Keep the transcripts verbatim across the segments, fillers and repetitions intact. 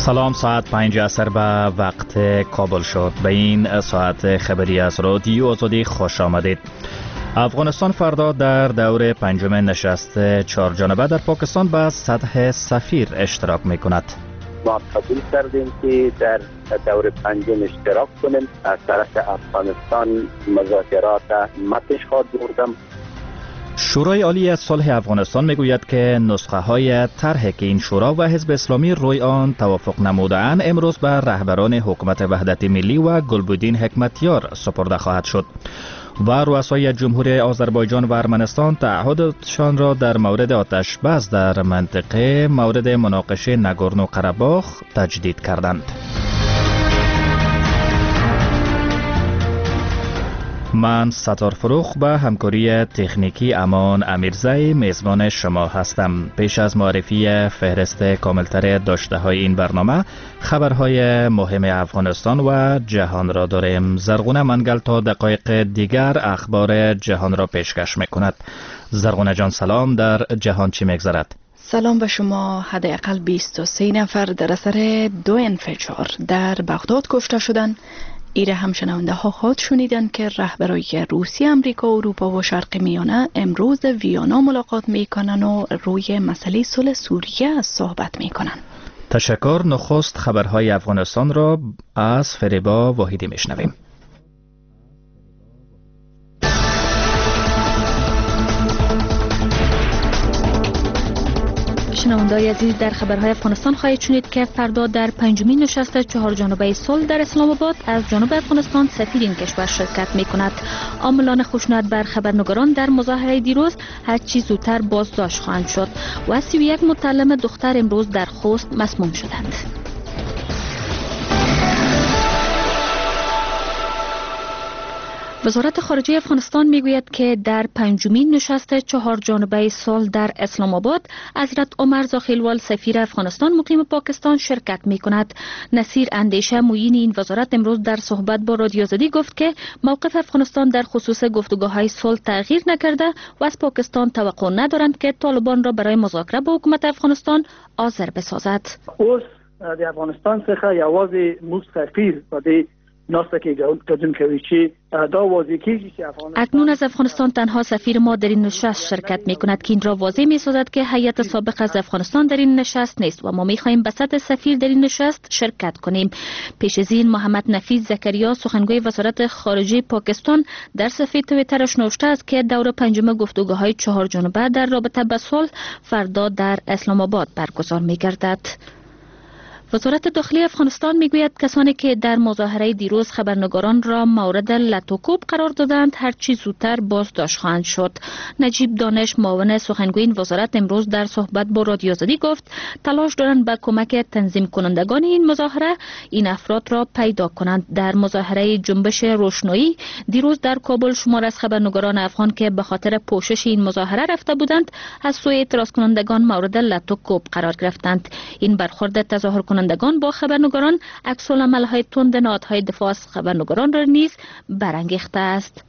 سلام، ساعت پنج عصر به وقت کابل شد. به این ساعت خبری از رادیو آزادی خوش آمدید. افغانستان فردا در دور پنجم نشست چهار جانبه در پاکستان به سطح سفیر اشتراک می کند. ما قبول کردیم که در دور پنجم اشتراک کنیم. از طرف افغانستان مذاکرات متش خواهد بردم. شورای عالی صلح افغانستان میگوید که نسخه های طرحی که این شورا و حزب اسلامی روی آن توافق نموده‌اند امروز به رهبران حکومت وحدت ملی و گلبدین حکمتیار سپرده خواهد شد و رؤسای جمهوری آذربایجان و ارمنستان تعهدشان را در مورد آتش بس در منطقه مورد مناقشه ناگورنو قره‌باخ تجدید کردند. من ستار فروخ به همکاری تکنیکی امان امیرزی میزبان شما هستم. پیش از معرفی فهرست کاملتر داشته های این برنامه، خبرهای مهم افغانستان و جهان را داریم. زرغونه منگل تا دقایق دیگر اخبار جهان را پیشکش میکند. زرغونه جان سلام، در جهان چی میگذرد؟ سلام به شما. حداقل بیست و سه نفر در اثر دو انفجار در بغداد کشته شدند. ایره هم شنونده ها خواهد شنیدن که رهبرای روسیه، امریکا، اروپا و شرق میانه امروز ویانا ملاقات میکنن و روی مسئله صلح سوریه صحبت میکنن. تشکر. نخست خبرهای افغانستان را از فریبا واحدی میشنویم. شنونده‌های عزیز، در خبرهای افغانستان خواهید شنید که فردا در پنجمین نشست چهار جانبه صلح در اسلام آباد از جانب افغانستان سفیر این کشور شرکت می‌کند. عاملان خشونت بر خبرنگاران در مظاهره دیروز هر چی زودتر بازداشت خواهند شد و سی و یک متعلم دختر امروز در خوست مسموم شدند. وزارت خارجه افغانستان میگوید که در پنجمین نشست چهار جانبه صلح در اسلام آباد حضرت عمر زاخیلوال سفیر افغانستان مقیم پاکستان شرکت می کند. نصیر اندیشه معین این وزارت امروز در صحبت با رادیو آزادی گفت که موقف افغانستان در خصوص گفتگوهای صلح تغییر نکرده و از پاکستان توقع ندارند که طالبان را برای مذاکره با حکومت افغانستان حاضر بسازد. اوس د افغانستان څخه یوازې موږ سفیر و د اکنون از افغانستان تنها سفیر ما در این نشست شرکت می کند که این را واضح می سازد که هیئت سابق از افغانستان در این نشست نیست و ما می خواهیم به سطح سفیر در این نشست شرکت کنیم. پیش از این محمد نفیس زکریا سخنگوی وزارت خارجه پاکستان در صفحه توییترش نوشته است که دور پنجم گفتگوهای چهار جانبه در رابطه با صلح فردا در اسلام آباد برگزار می گردد. وزارت داخلی افغانستان میگوید کسانی که در مظاهره دیروز خبرنگاران را مورد لطوکوب قرار دادند هر چی زودتر بازداشت خواهند شد. نجیب دانش معاون سخنگوی این وزارت امروز در صحبت با رادیو آزادی گفت تلاش دارند با کمک تنظیم کنندگان این مظاهره این افراد را پیدا کنند. در مظاهره جنبش روشنایی دیروز در کابل شمار از خبرنگاران افغان که به خاطر پوشش این مظاهره رفته بودند از سوی اعتراض کنندگان مورد لطوکوب قرار گرفتند. این برخورد تظاهر کنندگان با خبرنگاران عکس العمل‌های تند نهادهای دفاع از خبرنگاران را نیز برانگیخته است.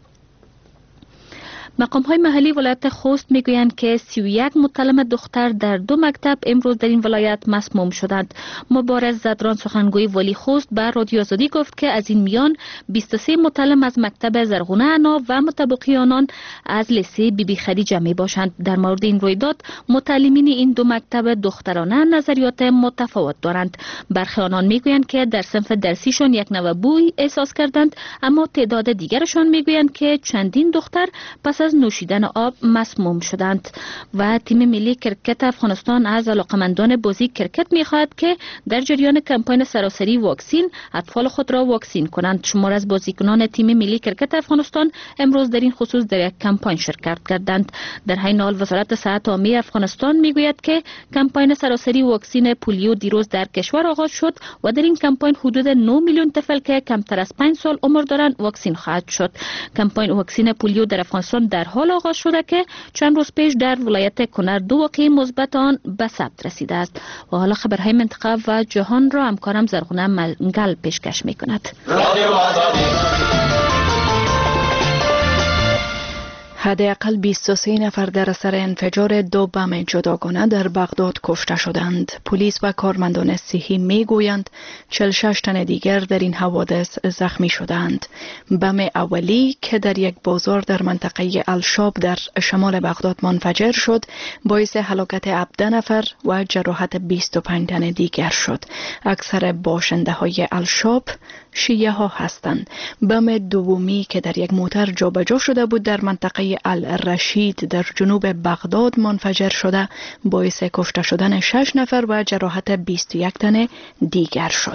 مقام‌های محلی ولایت خوست میگویند که سی و یک متعلم دختر در دو مکتب امروز در این ولایت مسموم شدند. مبارز زدران سخنگوی ولی خوست به رادیو آزادی گفت که از این میان بیست و سه متعلم از مکتب زرغونه انا و متبقی آنان از لیسه بی بی خدیجه می باشند. در مورد این رویداد متعلمین این دو مکتب دخترانه نظریات متفاوت دارند. برخی آنان میگویند که در صنف درسیشان یک نوع بوی احساس کردند، اما تعداد دیگرشان میگویند که چندین دختر پس از نوشیدن آب مسموم شدند. و تیم ملی کرکت افغانستان از علاقمندان بازی کرکت می‌خواهد که در جریان کمپاین سراسری واکسین اطفال خود را واکسین کنند. شمار از بازیکنان تیم ملی کرکت افغانستان امروز در این خصوص در یک کمپاین شرکت کردند. در حین حال وزارت صحت عامه افغانستان میگوید که کمپاین سراسری واکسین پولیو دیروز در کشور آغاز شد و در این کمپاین حدود نه میلیون طفل که کمتر از پنج سال عمر دارند واکسین خواهد شد. کمپاین واکسین پولیو در افغانستان در حال آغاز شده که چند روز پیش در ولایت کنر دو واقعه مثبت آن به ثبت رسیده است. و حالا خبرهای منطقه و جهان را همکارم زرغونه منگل پیشکش می‌کند. حداقل بیست و سه نفر در اثر انفجار دو بم جداگانه در بغداد کشته شدند. پلیس و کارمندان صحی میگویند چهل و شش تن دیگر در این حوادث زخمی شدند. بم اولی که در یک بازار در منطقه الشاب در شمال بغداد منفجر شد، باعث هلاکت هفده نفر و جراحت بیست و پنج تن دیگر شد. اکثر باشنده های الشاب شیعه ها هستند. بم دومی که در یک موتر جابجا شده بود در منطقه الرشید در جنوب بغداد منفجر شده، باعث کشته شدن شش نفر و جراحت بیست و یک تن دیگر شد.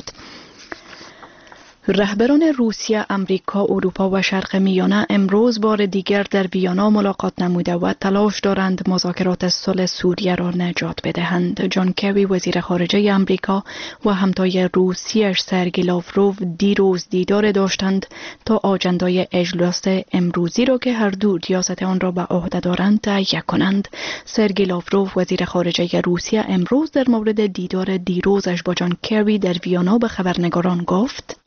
رهبران روسیه، امریکا، اروپا و شرق میانه امروز بار دیگر در ویانا ملاقات نموده و تلاش دارند مذاکرات صلح سوریه را نجات بدهند. جان کری وزیر خارجه امریکا و همتای روسیه‌اش سرگئی لاوروف دیروز دیدار داشتند تا آجندای اجلاس امروزی را که هر دو ریاست آن را به عهده دارند تهیه کنند. سرگئی لاوروف وزیر خارجه روسیه امروز در مورد دیدار دیروزش با جان کری در ویانا به خبرنگاران گفت: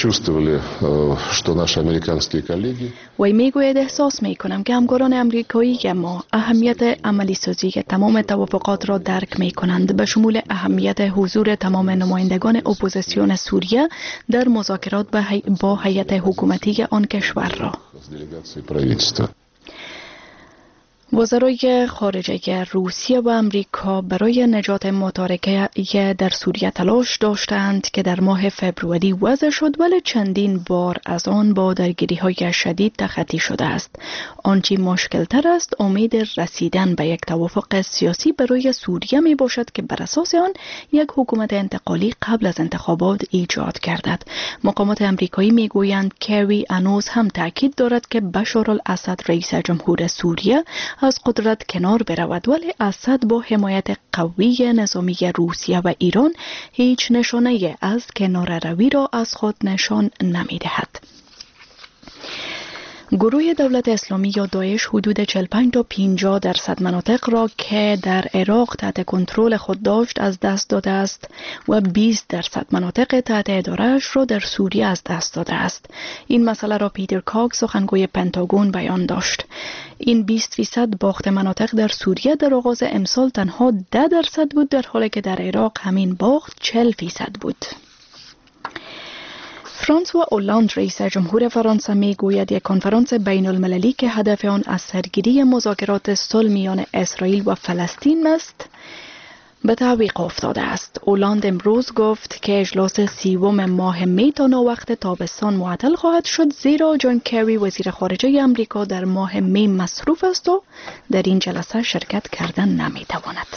وی میگوید احساس میکنم که همکاران امریکایی ما اهمیت عملی سازی تمام توافقات را درک میکنند، به شمول اهمیت حضور تمام نمایندگان اپوزیسیون سوریه در مذاکرات با هیئت حکومتی آن کشور را. وزرای خارجه روسیه و امریکا برای نجات متارکه در سوریه تلاش داشتند که در ماه فبروری وضع شد، ولی چندین بار از آن با درگیری‌های شدید تخطی شده است. آنچه مشکل تر است امید رسیدن به یک توافق سیاسی برای سوریه می باشد که بر اساس آن یک حکومت انتقالی قبل از انتخابات ایجاد گردد. مقامات امریکایی می گویند کری هنوز هم تاکید دارد که بشار الاسد رئیس جمهور سوریه از قدرت کنار برود، ولی اسد با حمایت قوی نظامی روسیه و ایران هیچ نشانه از کنار روی را از خود نشان نمی دهد. گروه دولت اسلامی یا داعش حدود چهل و پنج تا پنجاه درصد مناطق را که در عراق تحت کنترل خود داشت از دست داده است و بیست درصد مناطق تحت اداره‌اش را در سوریه از دست داده است. این مسئله را پیتر کاک سخنگوی پنتاگون بیان داشت. این بیست فیصد باخت مناطق در سوریه در آغاز امسال تنها ده درصد بود، در حالی که در عراق همین باخت چهل فیصد بود. فرانسوا اولاند رئیس جمهور فرانسه می گوید یک کنفرانس بین المللی که هدف آن از سرگیری مذاکرات صلح میان اسرائیل و فلسطین است به تعویق افتاده است. اولاند امروز گفت که اجلاس سیوم ماه می تا ناوقت تابستان معطل خواهد شد، زیرا جان کری وزیر خارجه امریکا در ماه می مصروف است و در این جلسه شرکت کردن نمی تواند.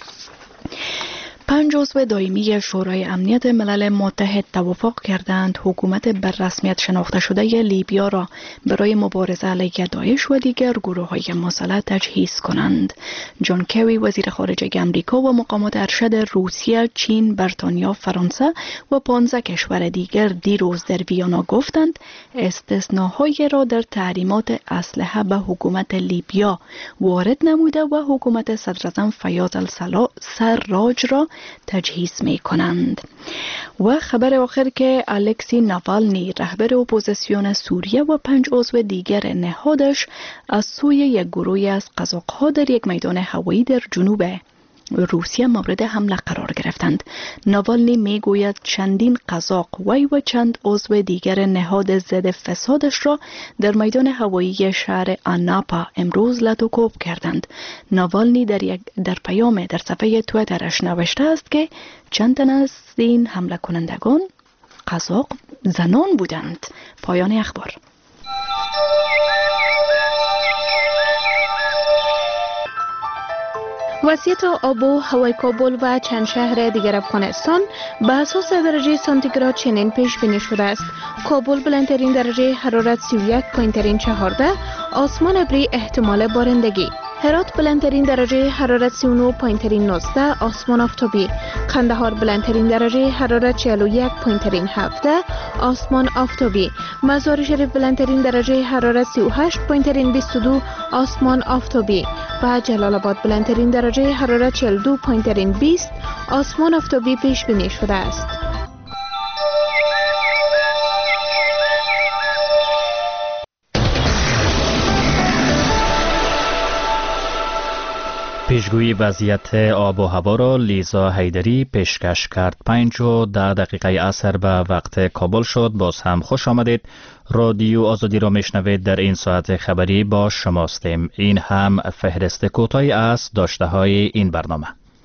پنج عضو دائمی شورای امنیت ملل متحد توافق کردند حکومت بر رسمیت شناخته شده لیبیا را برای مبارزه علیه داعش و دیگر گروه‌های مسلح تجهیز کنند. جان کری وزیر خارجه امریکا و مقامات ارشد روسیه، چین، بریتانیا، فرانسه و پانزده کشور دیگر دیروز در ویانا گفتند استثناء‌هایی را در تحریمات اسلحه به حکومت لیبیا وارد نموده و حکومت صدراعظم فیاض السراج را تجهیز می کنند. و خبر آخر که الکسی ناوالنی رهبر اپوزیسیون سوریه و پنج عضو دیگر نهادش از سوی یک گروهی از قزاق‌ها در یک میدان هوایی در جنوب روسیه مورد حمله قرار گرفتند. ناوالنی می گوید چندین قزاق وی و چند عضو دیگر نهاد ضد فسادش را در میدان هوایی شهر آناپا امروز لطوکوب کردند. ناوالنی در یک در پیام در صفحه توییترش نوشته است که چند تن از این حمله کنندگان قزاق زنان بودند. پایان اخبار. وضعیت آب و هوای کابل و چند شهر دیگر افغانستان به اساس درجه سانتیگراد چنین پیش بینی شده است. کابل بلندترین درجه حرارت سی و یک و چهارده، آسمان ابری احتمال بارندگی. هرات بلندترین درجه حرارت سی و نه و نوزده، آسمان آفتابی. قندهار بلندترین درجه حرارت چهل و یک و هفده، آسمان آفتابی. مزار شریف بلندترین درجه حرارت سی و هشت و بیست و دو، آسمان آفتابی. و جلال آباد بلندترین درجه حرارت چهل و دو و بیست، آسمان آفتابی پیش بینی شده است. پیشگویی وضعیت آب و هوا را لیزا حیدری پیشکش کرد. پنج و ده دقیقه عصر به وقت کابل شد. باز هم خوش آمدید. رادیو آزادی را میشنوید. در این ساعت خبری با شماستیم. این هم فهرست کوتاهی از داشته های این برنامه.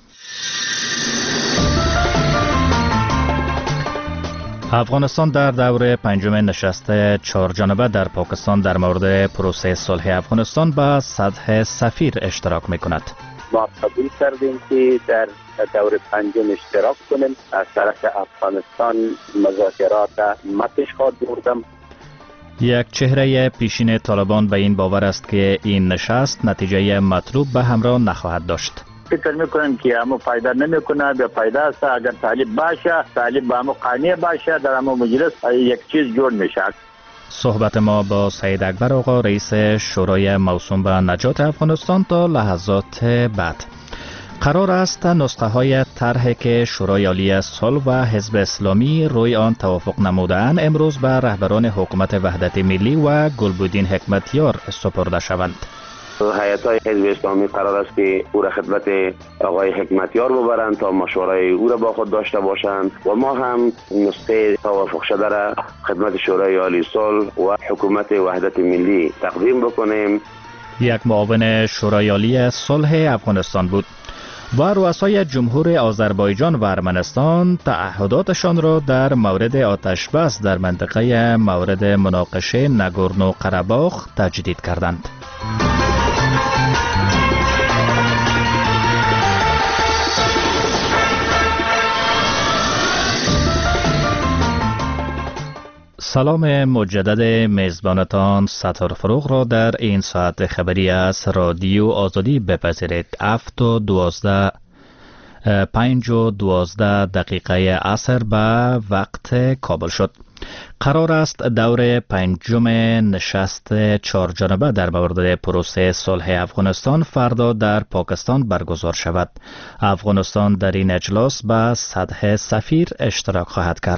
افغانستان در دور پنجم نشست چهار جانبه در پاکستان در مورد پروسه صلح افغانستان به سطح سفیر اشتراک میکند. ما قبول کردیم که در دور پنجم اشتراک کنیم. از طرف افغانستان مذاکرات متش خواهد بردم. یک چهره پیشین طالبان به این باور است که این نشست نتیجه مطلوب به همراه نخواهد داشت. فکر میکنم که همو فایده نمیکنه. به فایده است اگر طالب باشه، طالب به همو قانع باشه، در همو مجلس یک چیز جور میشه. صحبت ما با سید اکبر آقا رئیس شورای موسوم به نجات افغانستان تا لحظات بعد. قرار است نسخه های طرحی که شورای عالی صلح و حزب اسلامی روی آن توافق نموده‌اند امروز به رهبران حکومت وحدت ملی و گلبدین حکمتیار سپرده شوند. هیئت‌های حزب اسلامی قرار است که او را خدمت آقای حکمتیار ببرند تا مشورای او را با خود داشته باشند و ما هم نسخه توافق شده را خدمت شورای عالی صلح و حکومت وحدت ملی تقدیم بکنیم. یک معاون شورای عالی صلح افغانستان بود و رؤسای جمهور آذربایجان و ارمنستان تعهداتشان را در مورد آتش بس در منطقه مورد مناقشه نگورنو قره‌باخ تجدید کردند. سلام مجدد میزبانتان ستار فروغ را در این ساعت خبری از رادیو آزادی بپذیرید. هفت و دوازده پنج و دوازده دقیقه عصر به وقت کابل شد. قرار است دور پنجم نشست چهار جانبه در مورد پروسه صلح افغانستان فردا در پاکستان برگزار شود. افغانستان در این اجلاس به سطح سفیر اشتراک خواهد کرد.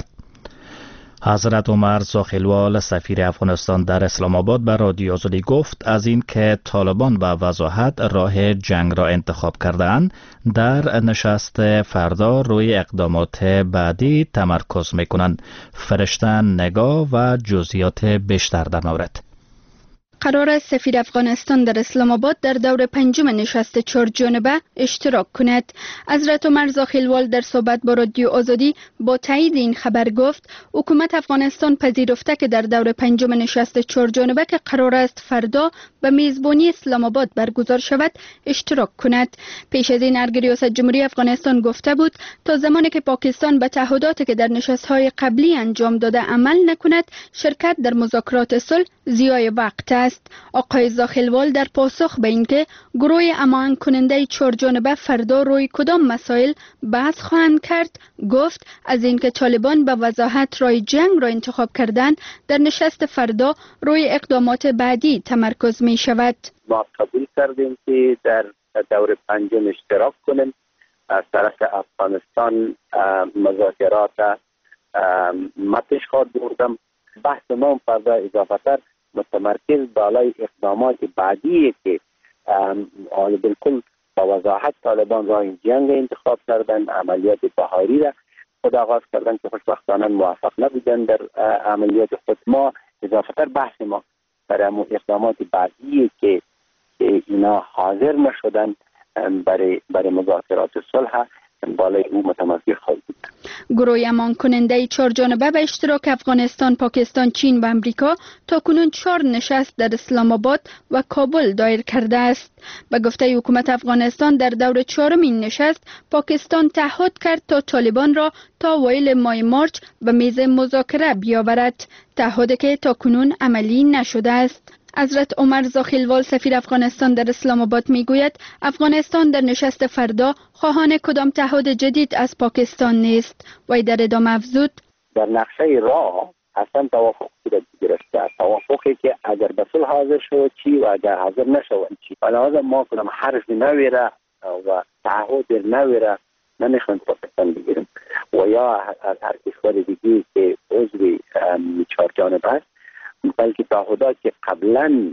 حضرت عمر زاخیلوال سفیر افغانستان در اسلام آباد به رادیو آزادی گفت از این که طالبان به وضاحت راه جنگ را انتخاب کرده‌اند در نشست فردا روی اقدامات بعدی تمرکز می‌کنند. فرشتن نگاه و جزئیات بیشتر در مورد. قرار است سفیر افغانستان در اسلام آباد در دور پنجم نشست چهار جانبه اشتراک کند. حضرت عمر زاخیلوال در صحبت با رادیو آزادی با تایید این خبر گفت حکومت افغانستان پذیرفته که در دور پنجم نشست چهار جانبه که قرار است فردا به میزبانی اسلام آباد برگزار شود اشتراک کند. پیش از این ارگ ریاست جمهوری افغانستان گفته بود تا زمانی که پاکستان به تعهداتی که در نشست‌های قبلی انجام داده عمل نکند شرکت در مذاکرات صلح ضیاع وقت است. آقای زاخیلوال در پاسخ به اینکه گروه هماهنگ کننده چهار جانبه فردا روی کدام مسائل بحث خواهند کرد گفت از اینکه طالبان به وضاحت راه جنگ را انتخاب کردن در نشست فردا روی اقدامات بعدی تمرکز می شود. ما قبول کردیم که در دور پنجم اشتراک کنیم. از طرف افغانستان مذاکرات متش خواهد بردم. بحث ما فردا اضافه تر متمرکز بالای اقدامات بعدی که بالکل با وضاحت طالبان راه جنگ انتخاب کردن، عملیات بهاری را خود آغاز کردن که خوشبختانه موفق نبودن در عملیات خود. ما اضافه تر بحث ما برای اقدامات بعدی که اینا حاضر نشدن برای برای مذاکرات صلح بالای او متمرکز خواهد بود. گروه امان کننده چهار جانبه به اشتراک افغانستان، پاکستان، چین و امریکا تا کنون چهار نشست در اسلام آباد و کابل دایر کرده است. به گفته حکومت افغانستان در دور چهارم این نشست پاکستان تعهد کرد تا طالبان را تا اوایل ماه مارچ به میز مذاکره بیاورد، تعهدی که تا کنون عملی نشده است. حضرت عمر زاخیلوال سفیر افغانستان در اسلام آباد میگوید افغانستان در نشست فردا خواهان کدام تعهد جدید از پاکستان نیست و در ادامه افزود در نقشه راه اصلا توافق صورت گرفته، توافقی که اگر به صلح حاضر شود چی و اگر حاضر نشود چی. لازم ما کدام حرف نویره و تعهد نویره نمیخوایم پاکستان بگیریم و یا از هر کشور دیگه که عضو چهار جانبه است، بلکه تعهدات که قبلا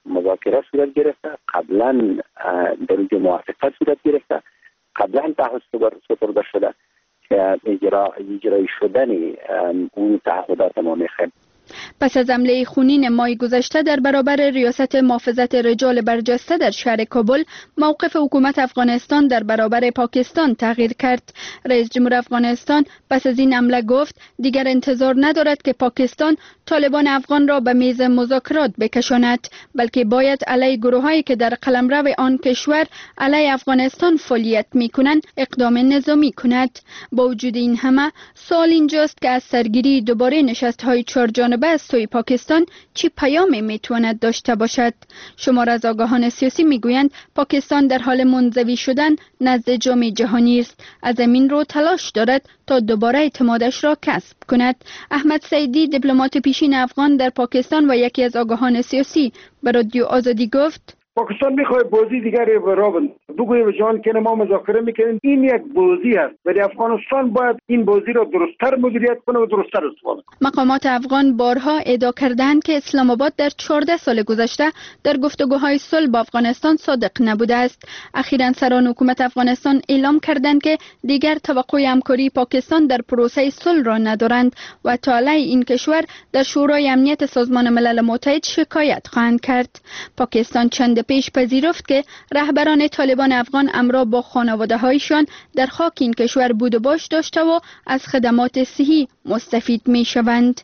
مذاکره صورت گرفته، قبلا در اونجا موافقت صورت گرفته، قبلا تعهد سپرده شده که اجرا اجرای شدن اون تعهدات ما میخوایم. پس از حمله خونین ماه گذشته در برابر ریاست محافظت رجال برجسته در شهر کابل، موقف حکومت افغانستان در برابر پاکستان تغییر کرد. رئیس جمهور افغانستان پس از این حمله گفت دیگر انتظار ندارد که پاکستان طالبان افغان را به میز مذاکرات بکشاند، بلکه باید علیه گروهایی که در قلمرو آن کشور علیه افغانستان فعالیت می‌کنند اقدام نظامی کند. با وجود این همه، سوال اینجاست که از سرگیری دوباره نشست‌های چهار جانبه از سوی پاکستان چی پیامی میتواند داشته باشد؟ شمار از آگاهان سیاسی میگویند پاکستان در حال منزوی شدن نزد جامعه جهانی است. از این رو تلاش دارد تا دوباره اعتمادش را کسب کند. احمد سعیدی، دیپلمات پیشین افغان در پاکستان و یکی از آگاهان سیاسی، به رادیو آزادی گفت پاکستان میخواد بازی دیگری را بند بگویه به جهان که ما مذاکره میکنیم، این یک بازی است ولی افغانستان باید این بازی را درست‌تر مدیریت کنه و درست‌تر استفاده کنه. مقامات افغان بارها ادعا کردند که اسلام آباد در چهارده سال گذشته در گفتگوهای صلح با افغانستان صادق نبوده است. اخیراً سران حکومت افغانستان اعلام کردند که دیگر توقع همکاری پاکستان در پروسه صلح را ندارند و تا علیه این کشور در شورای امنیت سازمان ملل متحد شکایت خواهند کرد. پاکستان چند پیش پذیرفت که رهبران طالبان افغان همراه با خانواده‌هایشان در خاک این کشور بود و باش داشته و از خدمات صحی مستفید می‌شوند.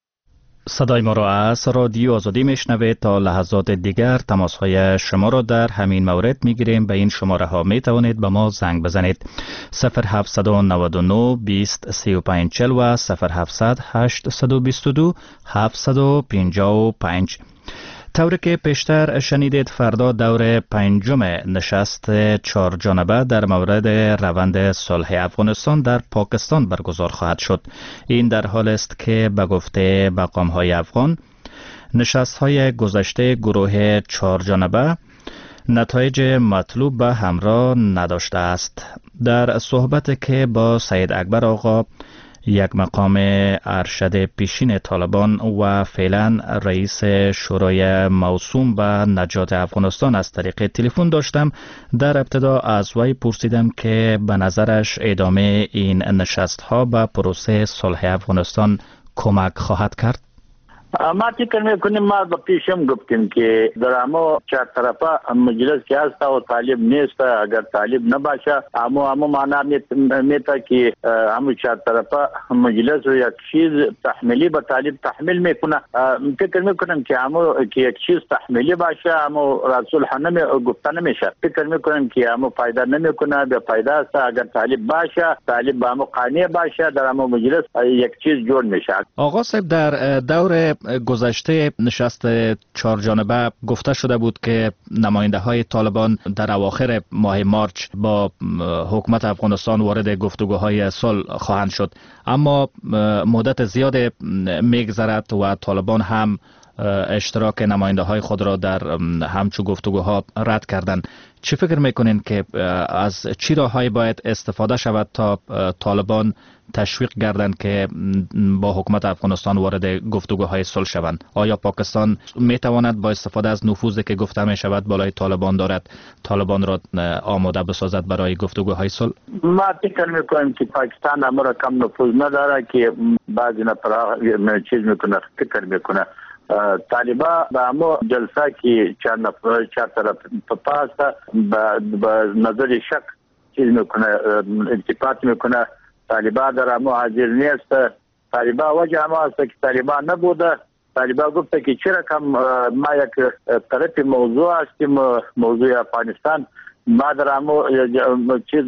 صدای ما را از رادیو آزادی میشنوید. تا لحظات دیگر تماس‌های شما را در همین مورد میگیریم. به این شماره ها می توانید به ما زنگ بزنید: صفر هفت نه نه بیست سی و پنج چهل و صفر هفت هشت دو دو هفت پنج پنج. طوری که پیشتر شنیدید، فردا دور پنجم نشست چهار جانبه در مورد روند صلح افغانستان در پاکستان برگزار خواهد شد. این در حال است که به گفته مقام‌های افغان، نشست‌های گذشته گروه چهار جانبه نتایج مطلوب به همراه نداشته است. در صحبت که با سید اکبر آقا، یک مقام ارشد پیشین طالبان و فعلا رئیس شورای موسوم به نجات افغانستان، از طریق تلفن داشتم، در ابتدا از وی پرسیدم که به نظرش ادامه این نشست ها به پروسه صلح افغانستان کمک خواهد کرد. ما فکر میکنیم ما با پیشم گفتیم که در همه چهار طرفه مجلس که هست و طالب نیست، اگر طالب نباشه اما همه معنا میتا که همه چهار طرفه مجلس و یک چیز تحمیلی به طالب تحمیل میکنه. فکر میکنم که همه که یک چیز تحمیلی باشه همه رسول حنم گفته نمیشه. فکر میکنم که همه فایده نمیکنه، به فایده است اگر طالب باشه، طالب به همه قانع باشه، در همه مجلس یک چیز جور میشه. آقا صاحب، در دور گذشته نشست چهار جانبه گفته شده بود که نماینده های طالبان در اواخر ماه مارچ با حکومت افغانستان وارد گفتگوهای صلح خواهند شد، اما مدت زیاد میگذرد و طالبان هم اشتراک نماینده های خود را در همچو گفتگوها رد کردند. چی فکر میکنین که از چی راههایی باید استفاده شود تا طالبان تشویق گردند که با حکومت افغانستان وارد گفتگوهای صلح شوند؟ آیا پاکستان میتواند با استفاده از نفوذی که گفته می شود بالای طالبان دارد، طالبان را آماده بسازد برای گفتگوهای صلح؟ ما فکر میکنم که پاکستان امر کم نفوذ نداره که بعضی نفر چیز میکنه، فکر میکنه طالبا به همه جلسه که چند نفر چند طرف پاسه به نظر شک چیز میکنه، التفات میکنه. طالبا در همه حاضر نیست. طالبا وجه همه است که طالبا نبوده. طالبا گفته که چرا کم ما یک طرف موضوع هستیم، موضوع افغانستان، ما در همه چیز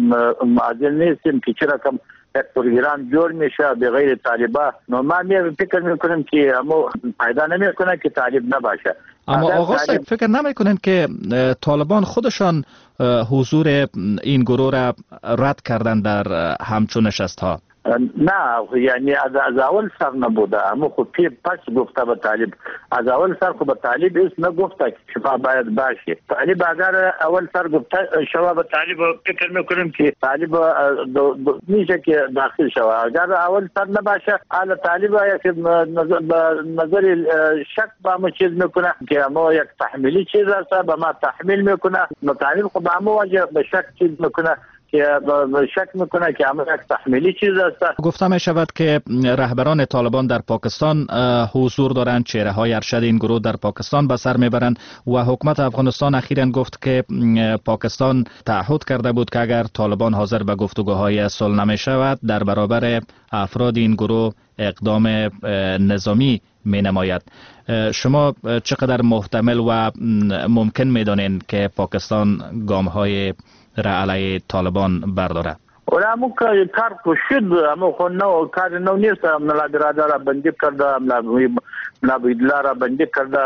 حاضر نیستیم که چرا کم یک پروگرام جور میشه به غیر طالبا. نو ما می فکر میکنم که همو پیدا نمیکنه که طالب نباشه. اما آقا صاحب فکر نمیکنن که طالبان خودشان حضور این گروه را رد کردن در همچون نشست ها؟ نه یعنی از از اول سر نبوده، اما خب پس گفته به طالب از اول سر خب به طالب اس نگفته که شفا باید باشه. طالب اگر اول سر گفته شفا به طالب فکر میکنیم که طالب میشه که داخل شوه. اگر اول سر نباشه حالا طالب یک نظر شک با ما چیز میکنه که ما یک تحمیلی چیز هست به ما تحمیل میکنه، طالب خب به ما وجه به شک چیز میکنه که شک میکنه که همه یک تحمیلی چیز است. گفته می شود که رهبران طالبان در پاکستان حضور دارند، چهره های ارشد این گروه در پاکستان به سر میبرند و حکومت افغانستان اخیراً گفت که پاکستان تعهد کرده بود که اگر طالبان حاضر به گفتگوهای صلح نمی شود در برابر افراد این گروه اقدام نظامی می نماید. شما چقدر محتمل و ممکن می دانید که پاکستان گام های را علیه طالبان برداره؟ ولی امو کار شد، امو خو نو کار نو نیست. ملا براده را بندی کرده، ملا بیدلا را بندی کرده،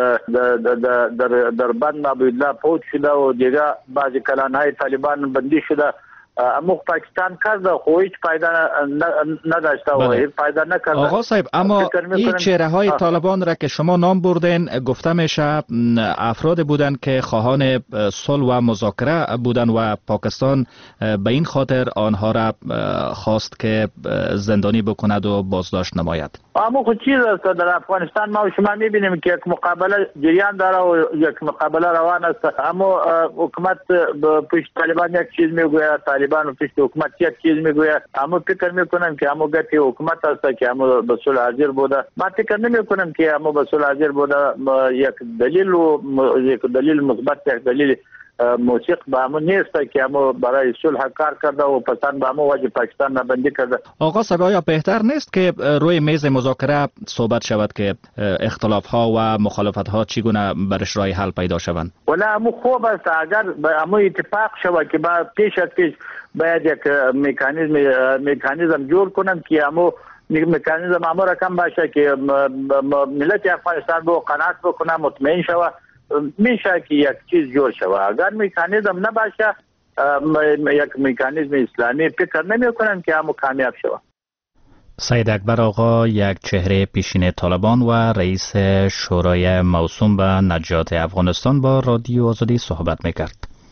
در در بند ملا بیدلا پوت شده و دیگه بعضی کلانهای طالبان بندی شده. امو پاکستان کرده خو هیچ فایده نداشته و هیچ فایده نکرده. آقا صاحب اما این چهره های طالبان را که شما نام بردین گفته میشه افراد بودن که خواهان صلح و مذاکره بودن و پاکستان به این خاطر آنها را خواست که زندانی بکند و بازداشت نماید. اما خود چیز است در افغانستان ما و شما میبینیم که یک مقابله جریان داره و یک مقابله روان است. اما حکومت پشت طالبان یک چیز میگوید، طالبان پشت حکومت یک چیز میگوید. اما فکر میکنم که اما گتی حکومت است که اما به صلح حاضر بوده. ما فکر نمیکنم که اما به صلح حاضر بوده. یک دلیل و یک دلیل مثبت، یک دلیل موثق به همون نیست که اما برای صلح کار کرده و پسند به همون وجه پاکستان نبندی کرده. آقا صاحب آیا بهتر نیست که روی میز مذاکره صحبت شود که اختلاف ها و مخالفت ها چگونه برش راه حل پیدا شوند؟ ولی همون خوب است اگر به همون اتفاق شود که با پیش از پیش باید یک مکانیزم مکانیزم جور کنند که همون مکانیزم همون رقم باشه که ملت افغانستان به قناعت بکنه، مطمئن شود، میشه که یک چیز جور شود. اگر مکانیزم نباشه یک مکانیزم اسلامی فکر نمی کنم که همو کامیاب شود. سید اکبر آقا یک چهره پیشین طالبان و رئیس شورای موسوم به نجات افغانستان با رادیو آزادی صحبت میکرد.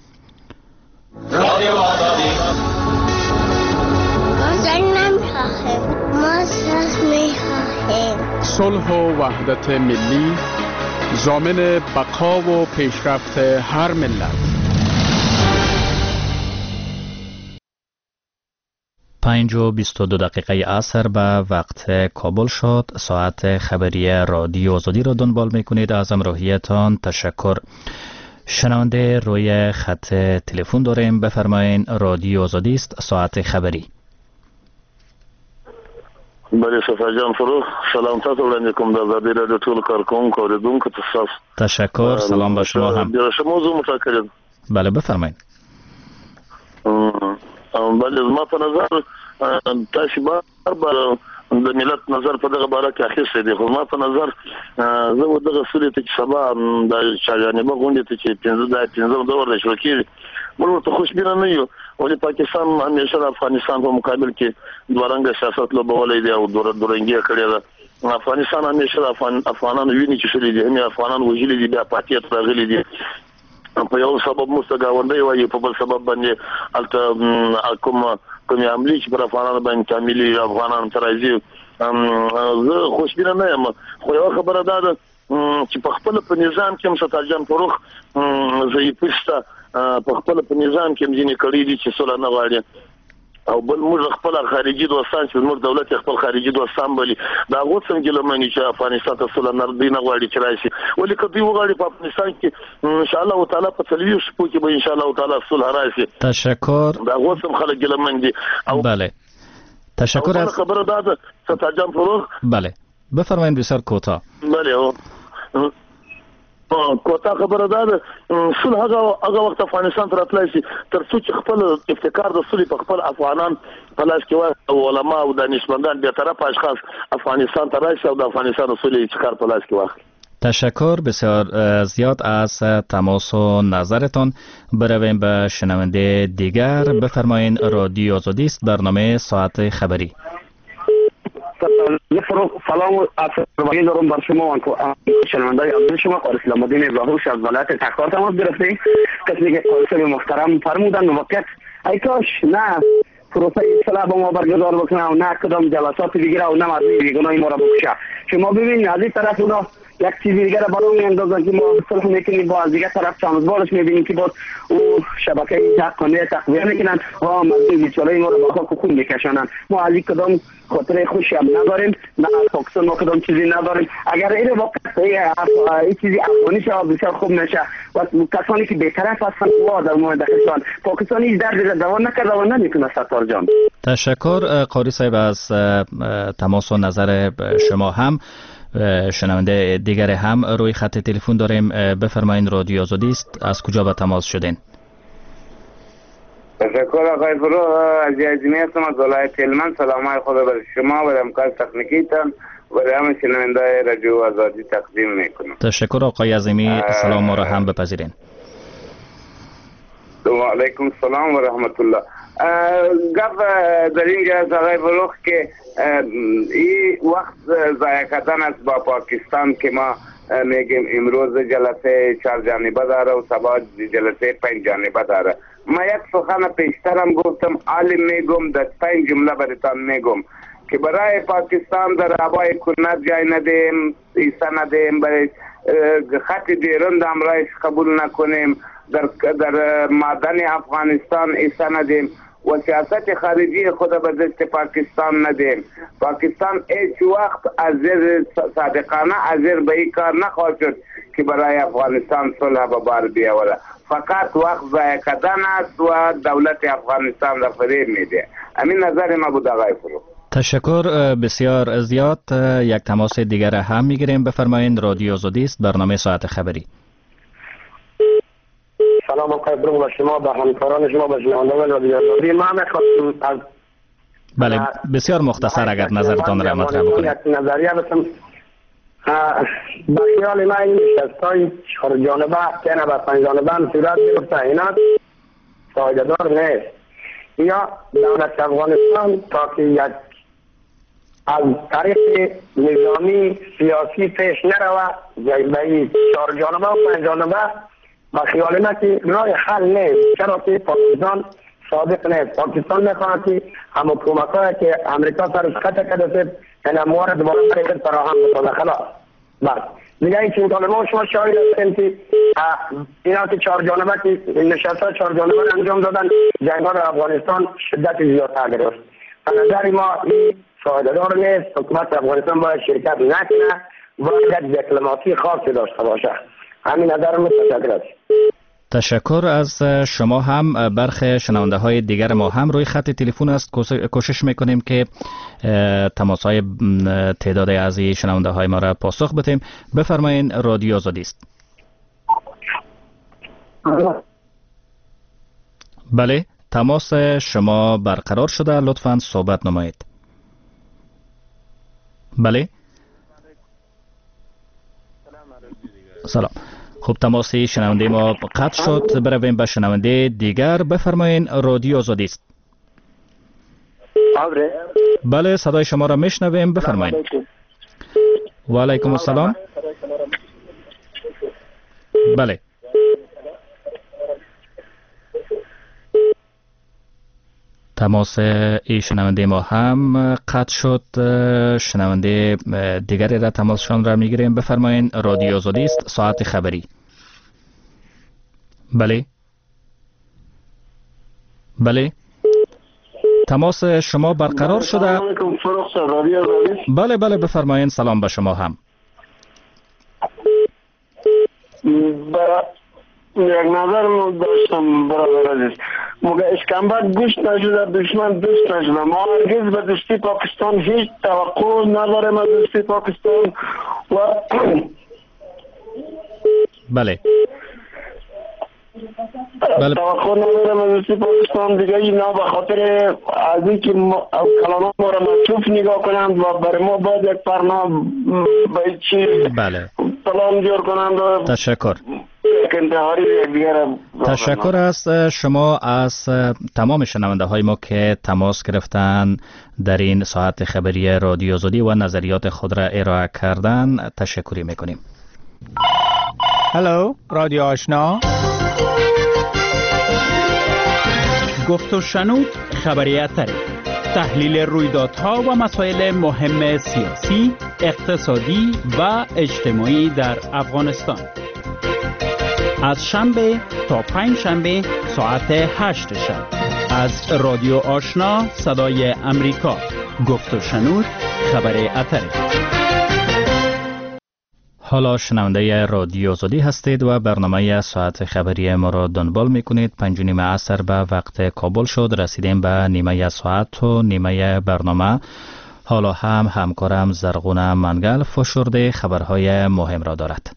رادیو آزادی آزاد نمیخواهیم، ما صلح میخواهیم. صلح و وحدت ملی ضامن بقا و پیشرفت هر ملت. پنج و بیست و دو دقیقه عصر به وقت کابل شد. ساعت خبری رادیو آزادی را دنبال میکنید. از همراهیتان تشکر. شنونده روی خط تلفن داریم، بفرمایید. رادیو آزادی است، ساعت خبری. بله صفحه جان فرو سلام تاسو وړاندې کوم د آزادي رادیو ټول کارکونکو اوریدونکو ته تاسو تشکر. سلام به شما هم. د موضوع متکرر. بله بفرمایید. بله زما په نظر تاسو به د ملت نظر په دغه باره کې اخیسته دي، خو ما په نظر زه و دغه سولې ته چې سبا د چاجانبه غونډې ته چې پنځه د پنځم دور د شروع کېږي موږ ورته خوشبینه نه یو. ولې پاکستان همیشه د افغانستان په مقابل کې دوه رنګه سیاست لوبولی دی او دورنګي کړی ده. افغانستان همیشه د افغانانو ویني چې شلي دي، هم افغانان وژلي دي، بیا پاتې راغلي دي. په یو سبب مستګاونډي وایي، په بل سبب باندې الته کوم کومې عملي چې پر افغانانو باندې تعمیلي افغانان ترازي. زه خوشبینه نه یم، خو یو خبره ده چې په خپل په نظام کې هم ستاجان فروخ ضعیفسته، په خپل په نظام کې هم ځینې کړي دي چې صلح نه غواړي، او بل موږ خپل خارجي دوستان چې موږ دولت خپل خارجي دوستان بلی دا غوښتم چې لمنې چې افغانستان ته صلح نه دی نه غواړي چې راشي. ولې کدی وغواړي په افغانستان کې ان شاء الله تعالی په تلویزیون شپو کې به ان شاء الله تعالی صلح راشي. تشکر. دا غوښتم خلک لمن دي. بله تشکر. از خبره ده ستاجان فروغ. بله بفرمایید بسیار کوتاه. بله او کوتا خبره ده صلح هغه هغه وخت افغانستان تر اتلای شي تر څو چې خپل ابتکار د صلح په خپل افغانان په لاس کې وای او علما او دانشمندان به طرف اشخاص افغانستان ته راشي او د افغانستان د صلح ابتکار په لاس کې واخلي. تشکر بسیار زیاد از تماس و نظرتان. برویم به شنونده دیگر. بفرمایین. رادیو آزادی است، برنامه ساعت خبری. سلام و افرادی دارم بر شما و شنونده عزیز شما. قاری اسلام الدین ابراهوش از ولایت تخار تماس گرفته. کسی که قاری محترم فرمودن موقت ای کاش نه پروسه اصلاح با ما برگزار بکنه و نه کدام جلسات دیگر و نه مردی بیگناهی ما را بکشه. شما ببینید از این طرف اونا یک چیزی دیگر برای اندازن که ما صلح میکنیم، با از دیگر طرف چانزبارش میبینیم که باز او شبکه حقانه تقویه میکنن و مردم بیچاره ما را با خاک و خون میکشانن. ما از این کدام خاطر خوشی هم نداریم، نه از پاکستان ما کدام چیزی نداریم. اگر این وقت این چیزی افغانی شد بسیار خوب میشه و کسانی که بی‌طرف هستن و در مورد خشوان پاکستانی هیچ درد دوان نکرده و نمیکنه. ستار جان تشکر قاری صاحب از تماس و نظر شما. هم شنونده دیگر هم روی خط تلفن داریم. بفرمایین. رادیو آزادی است، از کجا به تماس شدین؟ تشکر آقای فرو. از عظیمی هستم از ولایت هلمند. سلام خدا بر شما و همکار تکنیکیتان و همه شنونده رادیو آزادی تقدیم میکنم. تشکر آقای عظیمی. سلام ما را هم بپذیرین. و علیکم السلام و رحمت الله. گفت در اینجا از آقای فروخ که این وقت ضایع کردن است با پاکستان که ما میگیم امروز جلسه چهار جانبه داره و سبا جلسه پنج جانبه داره. ما یک سخن پیشترم گفتم، عالم میگم در پنج جمله براتان میگم که برای پاکستان در هوای کنت جای ندیم، ایسا ندیم، برای خط دیرند هم رایش قبول نکنیم، در, در معدن افغانستان ایسا ندیم و سیاست خارجی خود به دست پاکستان ندیم. پاکستان هیچ وقت از زیر صادقانه از زیر به این کار نخواهد شد که برای افغانستان صلح به بار بیاوره. فقط وقت ضایع کردن است و دولت افغانستان را فریب میده. همین نظر ما بود آقای فروخ. تشکر بسیار زیاد. یک تماس دیگر هم میگیریم. بفرمایید. رادیو آزادی است، برنامه ساعت خبری. سلام آقای برو با شما، با همکاران شما، با شنوندگان رادیو آزادی. ما میخواستم از بله بسیار مختصر اگر نظرتان را مطرح بکنید. نظریه بسم با خیال ما این نشستای چهار جانبه که نه با پنج جانبه هم صورت گرفته اینا فایده دار نیست. یا دولت افغانستان تا که یک از طریق نظامی سیاسی پیش نروه به چهار جانبه و پنج جانبه با خیال ما که راه حل نیست. چرا که پاکستان صادق نیست. پاکستان میخواهد که هم حکومت هایی که امریکا سرش خطه کرده این اموار دوباره برای فراهم بکنه. خلاص بس دیگه این چون طالبان شما شاهد هستیم که اینا که چهار جانبه که نشسته چهار جانبه انجام دادن، جنگ‌ها در افغانستان شدت زیادتر گرفت. به نظر ما این فایده دار نیست. حکومت افغانستان باید شرکت نکنه و یک دیپلماسی خاصی داشته باشه. همین نظر من. تشکر است. تشکر از شما. هم برخی شنونده های دیگر ما هم روی خط تلفن است. کوشش میکنیم که تماس های تعداد از شنونده های ما را پاسخ بدیم. بفرمایید. رادیو آزادی است. بله تماس شما برقرار شده، لطفاً صحبت نمایید. بله سلام. خب تماسی شنونده ما قطع شد. برویم به شنونده دیگر. بفرمایید. رادیو آزادی است. بله صدای شما را میشنویم. بفرمایید. و علیکم السلام. بله تماس ای شنونده ما هم قطع شد. شنونده دیگری را تماسشان را میگیریم. بفرمایید. رادیو آزادی است، ساعت خبری. بله بله تماس شما برقرار شده. بله بله بفرمایید. سلام به شما هم. یک نظر داشتم برادر عزیز. مگه اشکمبر گوشت نشده، دشمن دوست نشده. ما هرگز به دوستی پاکستان هیچ توقع نداریم از دوستی پاکستان و بله بله توقع نداریم از دوستی پاکستان. دیگه اینا به خاطر از اینکه کلام ما را مصروف نگاه کنند و برای ما باید یک برنامه به چی بله سلام جور کنند و تشکر. انتحاری دیگر. تشکر است شما از تمام شنونده های ما که تماس گرفتن در این ساعت خبری رادیو آزادی و نظریات خود را ارائه کردن تشکری میکنیم. هلو رادیو آشنا، گفت و شنود خبریاتری، تحلیل رویدادها و مسائل مهم سیاسی، اقتصادی و اجتماعی در افغانستان. از شنبه تا پنج شنبه ساعت هشت شب از رادیو آشنا صدای امریکا. گفت و شنود خبریاتری. حالا شنونده رادیو آزادی هستید و برنامه ساعت خبری ما را دنبال میکنید. پنج و نیم عصر به وقت کابل شد، رسیدیم به نیمه ساعت و نیمه برنامه. حالا هم همکارم زرغون منگل فشرده خبرهای مهم را دارد.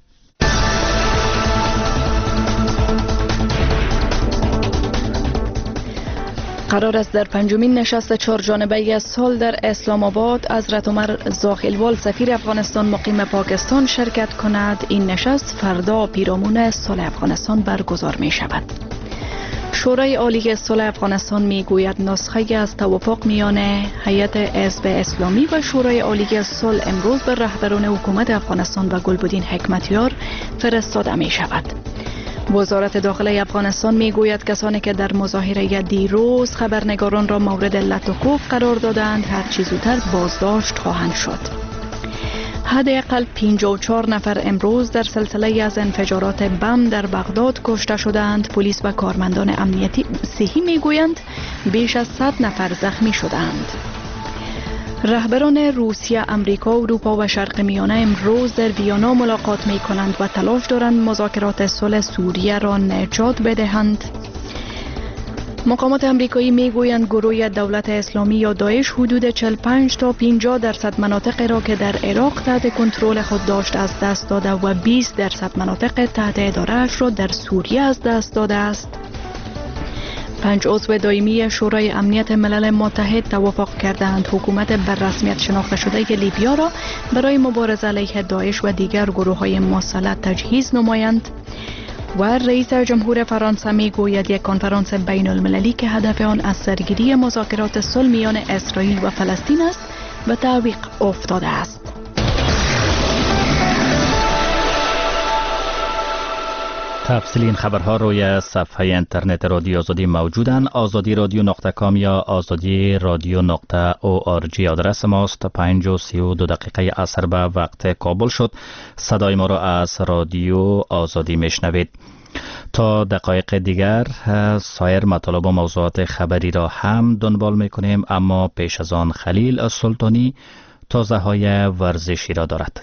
قرار است در پنجمین نشست چهار جانبه سال در اسلام آباد حضرت عمر زاخیلوال سفیر افغانستان مقیم پاکستان شرکت کند. این نشست فردا پیرامون صلح افغانستان برگزار می شود. شورای عالی صلح افغانستان می گوید نسخه از توافق میان هیئت حزب اسلامی و شورای عالی صلح امروز به رهبران حکومت افغانستان و گلبدین حکمتیار فرستاده می شود. وزارت داخلی افغانستان می گوید کسانی که در مظاهره دیروز خبرنگاران را مورد لطف‌وخوف قرار دادند هرچه زودتر بازداشت خواهند شد. حداقل پنجاه و چهار نفر امروز در سلسله از انفجارات بم در بغداد کشته شدند. پلیس و کارمندان امنیتی صحی می گویند بیش از صد نفر زخمی شدند. رهبران روسیه، امریکا، اروپا و شرق میانه امروز در ویانا ملاقات می کنند و تلاش دارند مذاکرات صلح سوریه را نجات بدهند. مقامات امریکایی می گویند گروه دولت اسلامی یا داعش حدود چهل و پنج تا پنجاه درصد مناطق را که در عراق تحت کنترل خود داشت از دست داده و بیست درصد مناطق تحت اداره‌اش را در سوریه از دست داده است. پنج عضو دائمی شورای امنیت ملل متحد توافق کردند حکومت بر رسمیت شناخته شده لیبیا را برای مبارزه علیه داعش و دیگر گروه‌های مسلح تجهیز نمایند. و رئیس جمهور فرانسه می گوید یک کنفرانس بین المللی که هدف آن از سرگیری مذاکرات صلح میان اسرائیل و فلسطین است به تعویق افتاده است. تفصیل این خبرها روی صفحه اینترنت رادیو آزادی موجودن. آزادی رادیو نقطه کام یا آزادی رادیو نقطه او آر جی آدرس ماست. پنج و سی و دو دقیقه عصر به وقت کابل شد. صدای ما را از رادیو آزادی میشنوید. تا دقایق دیگر سایر مطالب و موضوعات خبری را هم دنبال میکنیم، اما پیش از آن خلیل سلطانی تازه های ورزشی را دارد.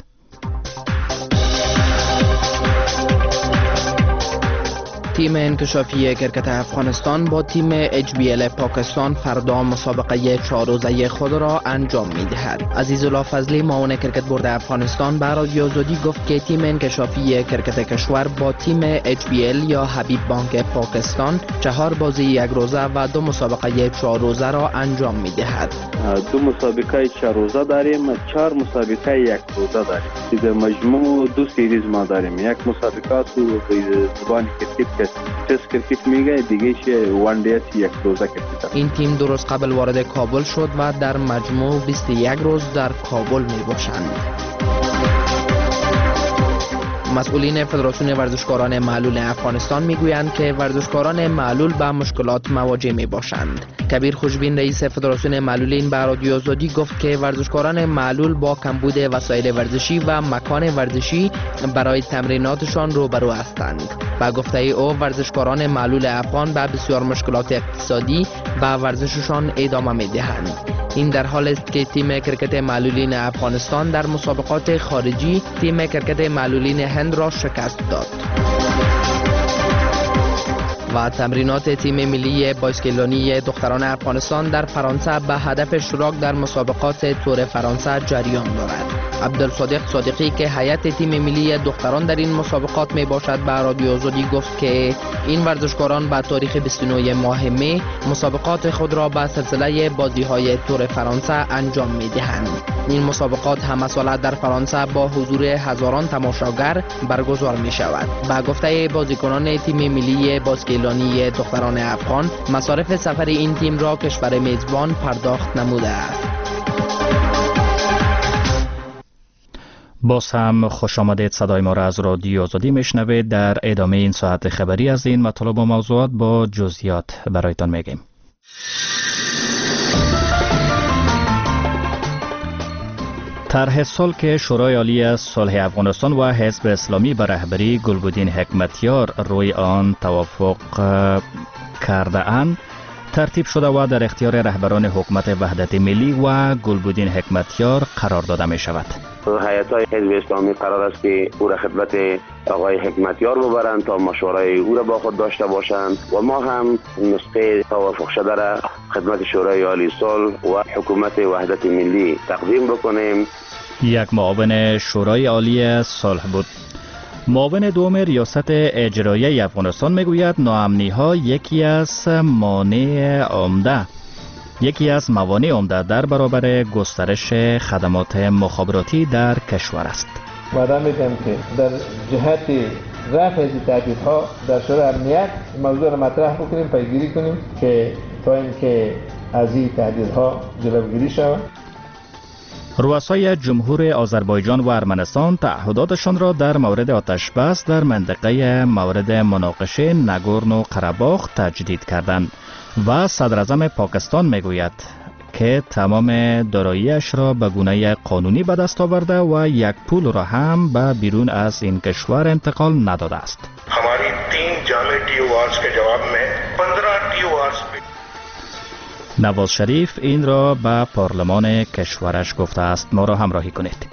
تیم انکشافی کرکت افغانستان با تیم اچ بی ال پاکستان فردا مسابقه چهار روزه خود را انجام می دهد. عزیزالله فضلی معاون کرکت بورد افغانستان به رادیو آزادی گفت که تیم انکشافی کرکت کشور با تیم اچ بی ال یا حبیب بانک پاکستان چهار بازی یک روزه و دو مسابقه چهار روزه را انجام می دهد. دو مسابقه چهار روزه داریم، چهار مسابقه یک روزه داریم. در مجموع دو سیریز ما داریم. یک مسابقه تو زبان کرکت تست کرکت میگه، دیگه شه وان دی یک روزه کرکت. این تیم درست قبل وارد کابل شد و در مجموع بیست و یک روز در کابل می باشند. مسئولین فدراسیون ورزشکاران معلول افغانستان میگویند که ورزشکاران معلول به مشکلات مواجه می باشند. کبیر خوشبین رئیس فدراسیون معلولین به رادیو آزادی گفت که ورزشکاران معلول با کمبود وسایل ورزشی و مکان ورزشی برای تمریناتشان روبرو هستند. با گفته او ورزشکاران معلول افغان به بسیار مشکلات اقتصادی به ورزششان ادامه می دهند. این در حال است که تیم کرکت معلولین افغانستان در مسابقات خارجی تیم کرکت معلولین هند را شکست داد. و تمرینات تیم ملی باسکتبالی دختران افغانستان در فرانسه به هدف اشتراک در مسابقات تور فرانسه جریان دارد. عبدالصادق صادقی که هیئت تیم ملی دختران در این مسابقات می باشد به رادیو آزادی گفت که این ورزشکاران به تاریخ بیست و نه ماه می مسابقات خود را به سلسله بازی‌های تور فرانسه انجام می دهند. این مسابقات همه ساله در فرانسه با حضور هزاران تماشاگر برگزار می شود. با گفته بازیکنان تیم ملی باسکتبالی دختران افغان، مصارف سفر این تیم را کشور میزبان پرداخت نموده است. باز هم خوش آمدید. صدای ما را از رادیو آزادی میشنوید. در ادامه این ساعت خبری از این مطالب و موضوعات با جزئیات برایتان میگیم. طرح صلح که شورای عالی صلح افغانستان و حزب اسلامی به رهبری گلبدین حکمتیار روی آن توافق کرده اند ترتیب شده و در اختیار رهبران حکومت وحدت ملی و گلبدین حکمتیار قرار داده می شود. هیئت‌های حزب اسلامی قرار است که او را خدمت آقای حکمتیار ببرند تا مشورای او را با خود داشته باشند و ما هم نسخه توافق شده را خدمت شورای عالی صلح و حکومت وحدت ملی تقدیم بکنیم. یک معاون شورای عالی صلح بود. معاون دوم ریاست اجرایی افغانستان میگوید ناامنی ها یکی از مانع عمده یکی از موانع عمده در برابر گسترش خدمات مخابراتی در کشور است. وعده میدم که در جهت رفع از تهدیدها در شورای امنیت موضوع را مطرح بکنیم، پیگیری کنیم که تا اینکه از این تهدیدها جلوگیری شود. رؤسای جمهور آذربایجان و ارمنستان تعهداتشان را در مورد آتش بس در منطقه مورد مناقشه نگورنو قره‌باغ تجدید کردند و صدر اعظم پاکستان میگوید که تمام دارایی‌اش را به گونه قانونی به دست آورده و یک پول را هم به بیرون از این کشور انتقال نداده است. हमारी तीन जामे टी वार्स के जवाब में पंद्रह टी वार्स نواز شریف این را به پارلمان کشورش گفته است. ما را همراهی کنید.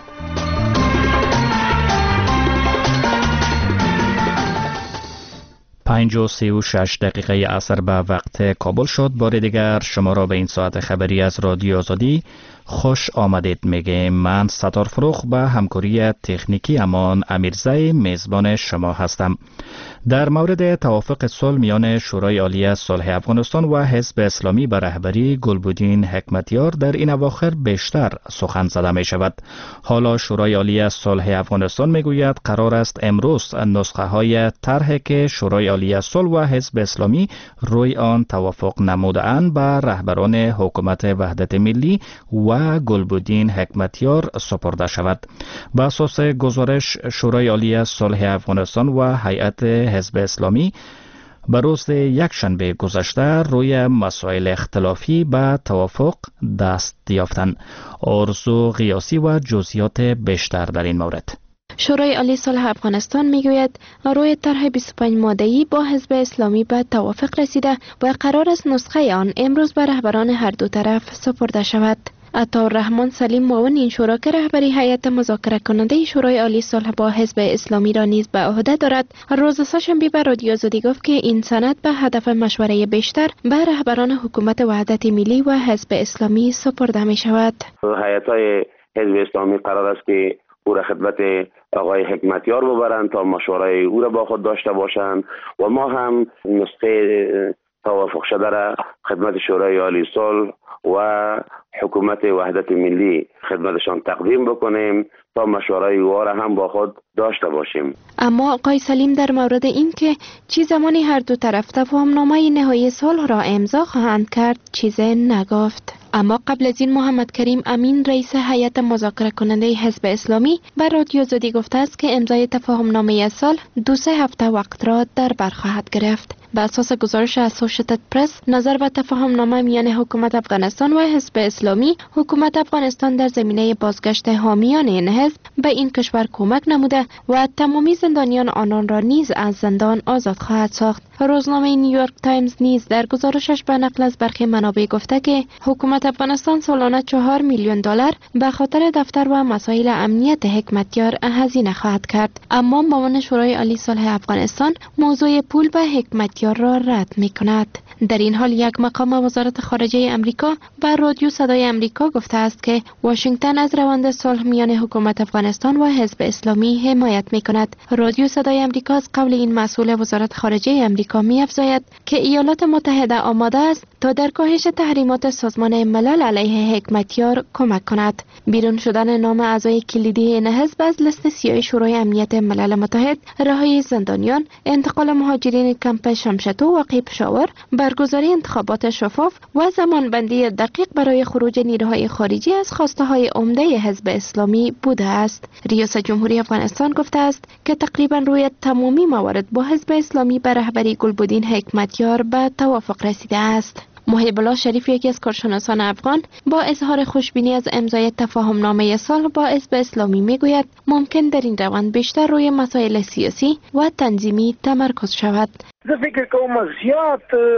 پنج و سی و شش دقیقه عصر به وقت کابل شد. بار دیگر شما را به این ساعت خبری از رادیو آزادی خوش آمدید میگیم. من ستار فروخ به همکاری تکنیکی امان امیرزی میزبان شما هستم. در مورد توافق صلح میان شورای عالی صلح افغانستان و حزب اسلامی به رهبری گلبدین حکمتیار در این اواخر بیشتر سخن زده می شود. حالا شورای عالی صلح افغانستان میگوید قرار است امروز نسخه های طرحی که شورای عالی صلح و حزب اسلامی روی آن توافق نموده‌اند به رهبران حکومت وحدت ملی و گلبدین حکمتیار سپرده شود. بر اساس گزارش شورای عالی صلح افغانستان و هیئت حزب اسلامی به روز یکشنبه گذشته روی مسائل اختلافی به توافق دست یافتند. آرزو قیاسی و جزئیات بیشتر در این مورد. شورای عالی صلح افغانستان میگوید روی طرح بیست و پنج ماده‌ای با حزب اسلامی به توافق رسیده و قرار است نسخه آن امروز به رهبران هر دو طرف سپرده شود. عطاالرحمن سلیم معاون این شورا که رهبری هیئت مذاکره کننده شورای عالی صلح با حزب اسلامی را نیز به عهده دارد، روز سه‌شنبه به رادیو آزادی گفت که این سند به هدف مشوره بیشتر به رهبران حکومت وحدت ملی و حزب اسلامی سپرده می شود. هیئت‌های حزب اسلامی قرار است که او را خدمت آقای حکمتیار ببرند تا مشورای او را با خود داشته باشند و ما هم نسخه توافق شده را خدمت شورای عالی صلح و حکومت وحدت ملی خدمتشان تقدیم بکنیم تا مشورای او را هم با خود داشته باشیم. اما آقای سلیم در مورد این که چی زمانی هر دو طرف تفاهمنامه نهایی صلح را امضا خواهند کرد چیزی نگفت. اما قبل از این محمد کریم امین رئیس هیئت مذاکره کننده حزب اسلامی بر رادیو آزادی گفته است که امضای تفاهمنامه صلح دو سه هفته وقت را در بر خواهد گرفت. به اساس گزارش اسوشیتد پرس، نظر به تفاهمنامه میان حکومت افغانستان و حزب اسلامی، حکومت افغانستان در زمینه بازگشت حامیان این حزب حزب به این کشور کمک نموده و تمامی زندانیان آنان را نیز از زندان آزاد خواهد ساخت. روزنامه نیویورک تایمز نیز در گزارشش به نقل از برخی منابع گفته که حکومت افغانستان سالانه چهار میلیون دلار به خاطر دفتر و مسائل امنیت حکمتیار هزینه خواهد کرد. اما معاون شورای عالی صلح افغانستان موضوع پول به حکمتیار را رد می کند. در این حال یک مقام وزارت خارجه امریکا به رادیو صدای امریکا گفته است که واشنگتن از روند صلح میان حکومت افغانستان و حزب اسلامی حمایت می کند. رادیو صدای امریکا از قول این مسئول وزارت خارجه امریکا می افزاید که ایالات متحده آماده است تا در کاهش تحریمات سازمان ملل علیه حکمتیار کمک کند. بیرون شدن نام اعضای کلیدی این حزب از لیست سیاه شورای امنیت ملل متحد، رهایی زندانیان، انتقال مهاجرین کمپ شمشتو و قیب پشاور، برگزاری انتخابات شفاف و زمانبندی دقیق برای خروج نیروهای خارجی از خواسته های عمده حزب اسلامی بوده است. ریاست جمهوری افغانستان گفته است که تقریبا روی تمامی موارد با حزب اسلامی به رهبری گلبدین حکمتیار به توافق رسیده است. محب الله شریف، یکی از کارشناسان افغان، با اظهار خوشبینی از امضای تفاهم نامه صلح با حزب اسلامی میگوید ممکن در این روند بیشتر روی مسائل سیاسی و تنظیمی تمرکز شود. زه فکر کوم زیات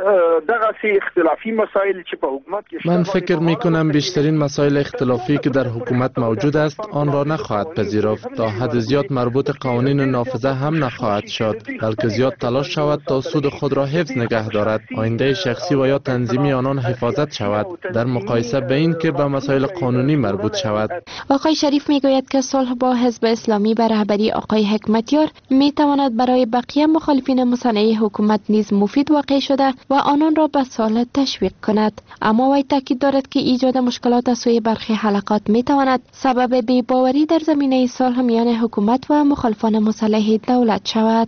دغه اختلافی مسائل چې په حکومت کې من فکر می کنم بیشترین مسائل اختلافی که در حکومت موجود است آن را نخواهد پذیرفت. تا حد زیاد مربوط قوانین نافذه هم نخواهد شد، بلکه زیاد تلاش شود تا سود خود را حفظ نگه دارد، آینده شخصی و یا تنظیمی آنان حفاظت شود در مقایسه به این که به مسائل قانونی مربوط شود. آقای شریف میگوید که صلح با حزب اسلامی به رهبری آقای حکمتیار می تواند برای بقیه مخالفین مصالحه حکومت نیز مفید واقع شده و آنان را به صلح تشویق کند. اما وی تاکید دارد که ایجاد مشکلات از سوی برخی حلقات می تواند سبب بی‌باوری در زمینه صلح میان حکومت و مخالفان مسلح دولت شود.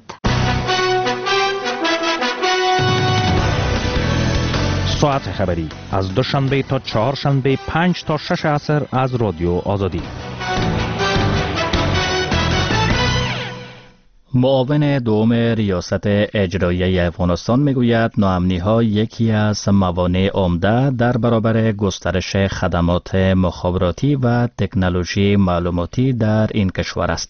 ساعت خبری از دوشنبه تا چهارشنبه پنج تا شش عصر از رادیو آزادی. معاون دوم ریاست اجرایی افغانستان میگوید ناامنی ها یکی از موانع عمده در برابر گسترش خدمات مخابراتی و تکنولوژی معلوماتی در این کشور است.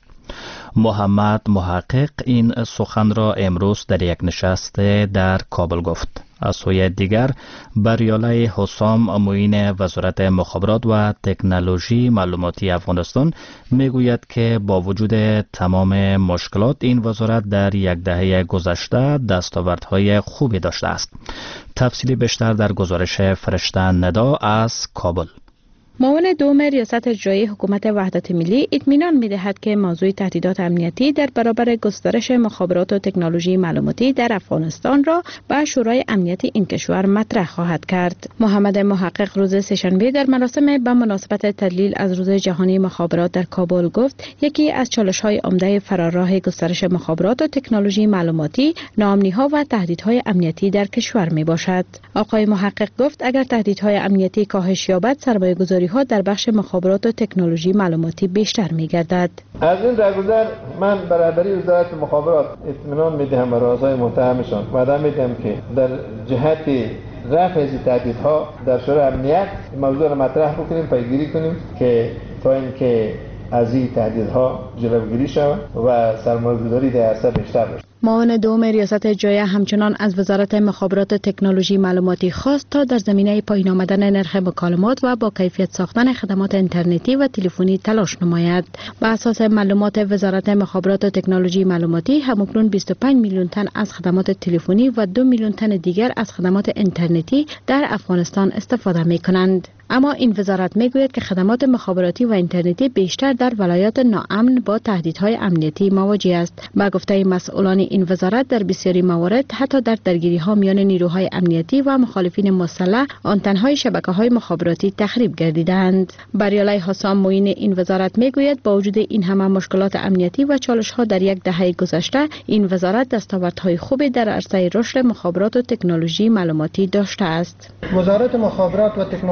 محمد محقق این سخن را امروز در یک نشست در کابل گفت. از سوی دیگر بریاله حسام معین وزارت مخابرات و تکنولوژی معلوماتی افغانستان میگوید که با وجود تمام مشکلات این وزارت در یک دهه گذشته دستاوردهای خوبی داشته است. تفصیلی بیشتر در گزارش فرشته ندا از کابل. معاون دوم ریاست اجرایی حکومت وحدت ملی اطمینان می‌دهد که موضوع تهدیدات امنیتی در برابر گسترش مخابرات و تکنولوژی معلوماتی در افغانستان را به شورای امنیت این کشور مطرح خواهد کرد. محمد محقق روز سه‌شنبه در مراسم به مناسبت تدلیل از روز جهانی مخابرات در کابل گفت یکی از چالش‌های عمده فراراه گسترش مخابرات و تکنولوژی معلوماتی ناامنی‌ها و تهدیدهای امنیتی در کشور میباشد. آقای محقق گفت اگر تهدیدهای امنیتی کاهش یابد سرمایه‌گذاری ها در بخش مخابرات و تکنولوژی معلوماتی بیشتر می‌گردد. از این درگذر من برابری وزارت مخابرات اطمینان می‌دهم به رازهای متهمشان و وعده می‌دهم که در جهت رفع از تهدیدها در شورای امنیت موضوع را مطرح بکنیم، پیگیری کنیم که تا اینکه از این تهدیدها جلوگیری شود و سرمایه‌گذاری در عرصه بیشتر بشه. معاون دوم ریاست اجرایی همچنان از وزارت مخابرات و تکنولوژی معلوماتی خواست تا در زمینه پایین آمدن نرخ مکالمات و با کیفیت ساختن خدمات اینترنتی و تلفنی تلاش نماید. بر اساس معلومات وزارت مخابرات و تکنولوژی معلوماتی همکنون بیست و پنج میلیون تن از خدمات تلفنی و دو میلیون تن دیگر از خدمات اینترنتی در افغانستان استفاده می‌کنند. اما این وزارت میگوید که خدمات مخابراتی و اینترنتی بیشتر در ولایات ناامن با تهدیدهای امنیتی مواجه است. با گفته مسئولان این وزارت در بسیاری موارد حتی در درگیری‌ها میان نیروهای امنیتی و مخالفین مسلح آنتن‌های شبکه‌های مخابراتی تخریب گردیدند. بریاله حسام معین این وزارت میگوید با وجود این همه مشکلات امنیتی و چالش‌ها در یک دهه گذشته این وزارت دستاوردهای خوبی در عرصه رشد مخابرات و تکنولوژی معلوماتی داشته است. وزارت مخابرات و تکنولوژی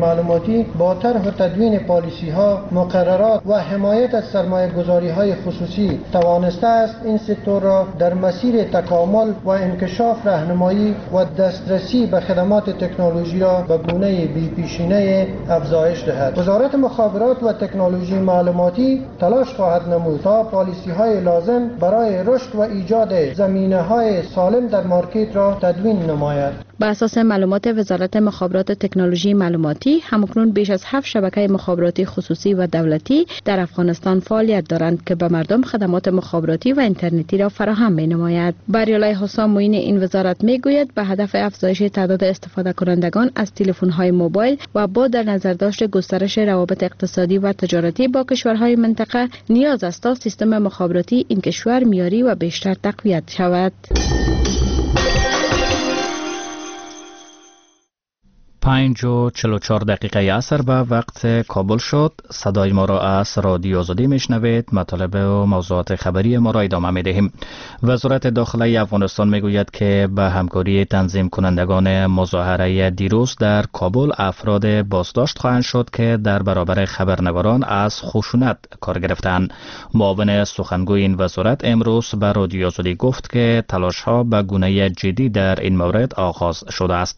معلوماتی با طرح و تدوین پالیسی ها، مقررات و حمایت از سرمایه گذاری های خصوصی توانسته است این سکتور را در مسیر تکامل و انکشاف راهنمایی و دسترسی به خدمات تکنولوژی را به گونه بی‌پیشینه افزایش دهد. وزارت مخابرات و تکنولوژی معلوماتی تلاش خواهد نمود تا پالیسی های لازم برای رشد و ایجاد زمینه های سالم در مارکت را تدوین نماید. بر اساس معلومات وزارت مخابرات و تکنولوژی معلوماتی، همکنون بیش از هفت شبکه مخابراتی خصوصی و دولتی در افغانستان فعالیت دارند که به مردم خدمات مخابراتی و اینترنتی را فراهم می‌نماید. بریالای حسام معین این وزارت می‌گوید به هدف افزایش تعداد استفاده کنندگان از تلفن‌های موبایل و با در نظر داشت گسترش روابط اقتصادی و تجارتی با کشورهای منطقه، نیاز است تا سیستم مخابراتی این کشور معیاری و بیشتر تقویت شود. پنج و چل و چهار دقیقه عصر به وقت کابل شد. صدای ما را از رادیو آزادی میشنوید. مطالب و موضوعات خبری ما را ادامه میدهیم. وزارت داخلی افغانستان میگوید که به همکاری تنظیم کنندگان مظاهره دیروز در کابل افراد بازداشت خواهند شد که در برابر خبرنگاران از خشونت کار گرفتند. معاون سخنگوی این وزارت امروز به رادیو آزادی گفت که تلاش ها به گونه جدی در این مورد آغاز شده است.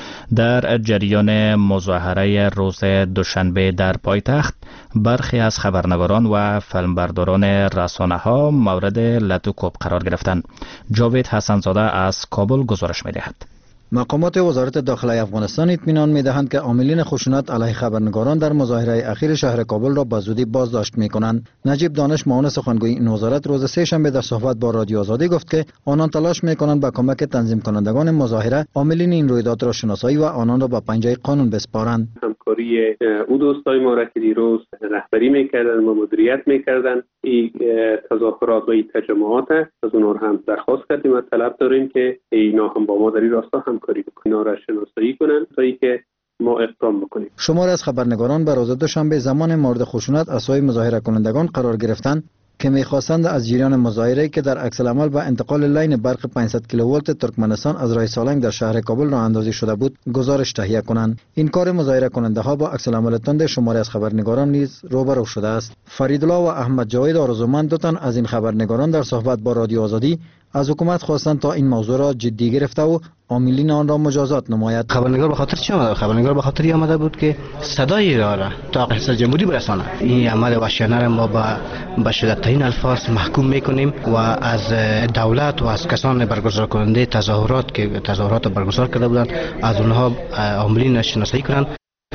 در جریان مظاهره روز دوشنبه در پایتخت، برخی از خبرنگاران و فیلمبرداران رسانه ها مورد لط و کوب قرار گرفتند. جاوید حسنزاده از کابل گزارش می‌دهد. مقامات وزارت داخلی افغانستان اطمینان می‌دهند که عاملین خشونت علیه خبرنگاران در مظاهره اخیر شهر کابل را به زودی بازداشت می‌کنند. نجیب دانش معاون سخنگوی این وزارت روز سه شنبه در صحبت با رادیو آزادی گفت که آنان تلاش می‌کنند با کمک تنظیم کنندگان مظاهره عاملین این رویداد را شناسایی و آنان را به پنجه قانون بسپارند. همکاری او دوستای ما را که دیروز رهبری می‌کردند و مدیریت می‌کردند این تظاهرات و این تجمعات، از اونها هم درخواست کردیم و طلب داریم که اینا هم با ما در این راستا همکاری بکنن، اینا را شناسایی کنن تا اینکه ما اقدام بکنیم. شمار از خبرنگاران به روز دوشنبه زمان مورد خشونت از سوی مظاهره کنندگان قرار گرفتند که می‌خواستند از جریان مظاهره که در عکس العمل به انتقال لین برق پانصد کیلوولت ترکمنستان از راه سالنگ در شهر کابل راه اندازی شده بود گزارش تهیه کنند. این کار مظاهره کننده ها با عکس العمل تند شماری از خبرنگاران نیز روبرو شده است. فریدالله و احمد جاوید آرزومند دو تن از این خبرنگاران در صحبت با رادیو آزادی از حکومت خواستند تا این موضوع را جدی گرفته و عاملین آن را مجازات نماید. خبرنگار به خاطر چی آمده؟ خبرنگار به خاطر آمده بود که صدای را را تا قصر جمهوری برسانه. این عمل وحشیانه را ما با به شدت‌ترین الفاظ محکوم میکنیم و از دولت و از کسان برگزار کننده تظاهرات که تظاهرات برگزار کرده بودند از اونها عاملین شناسایی کنند.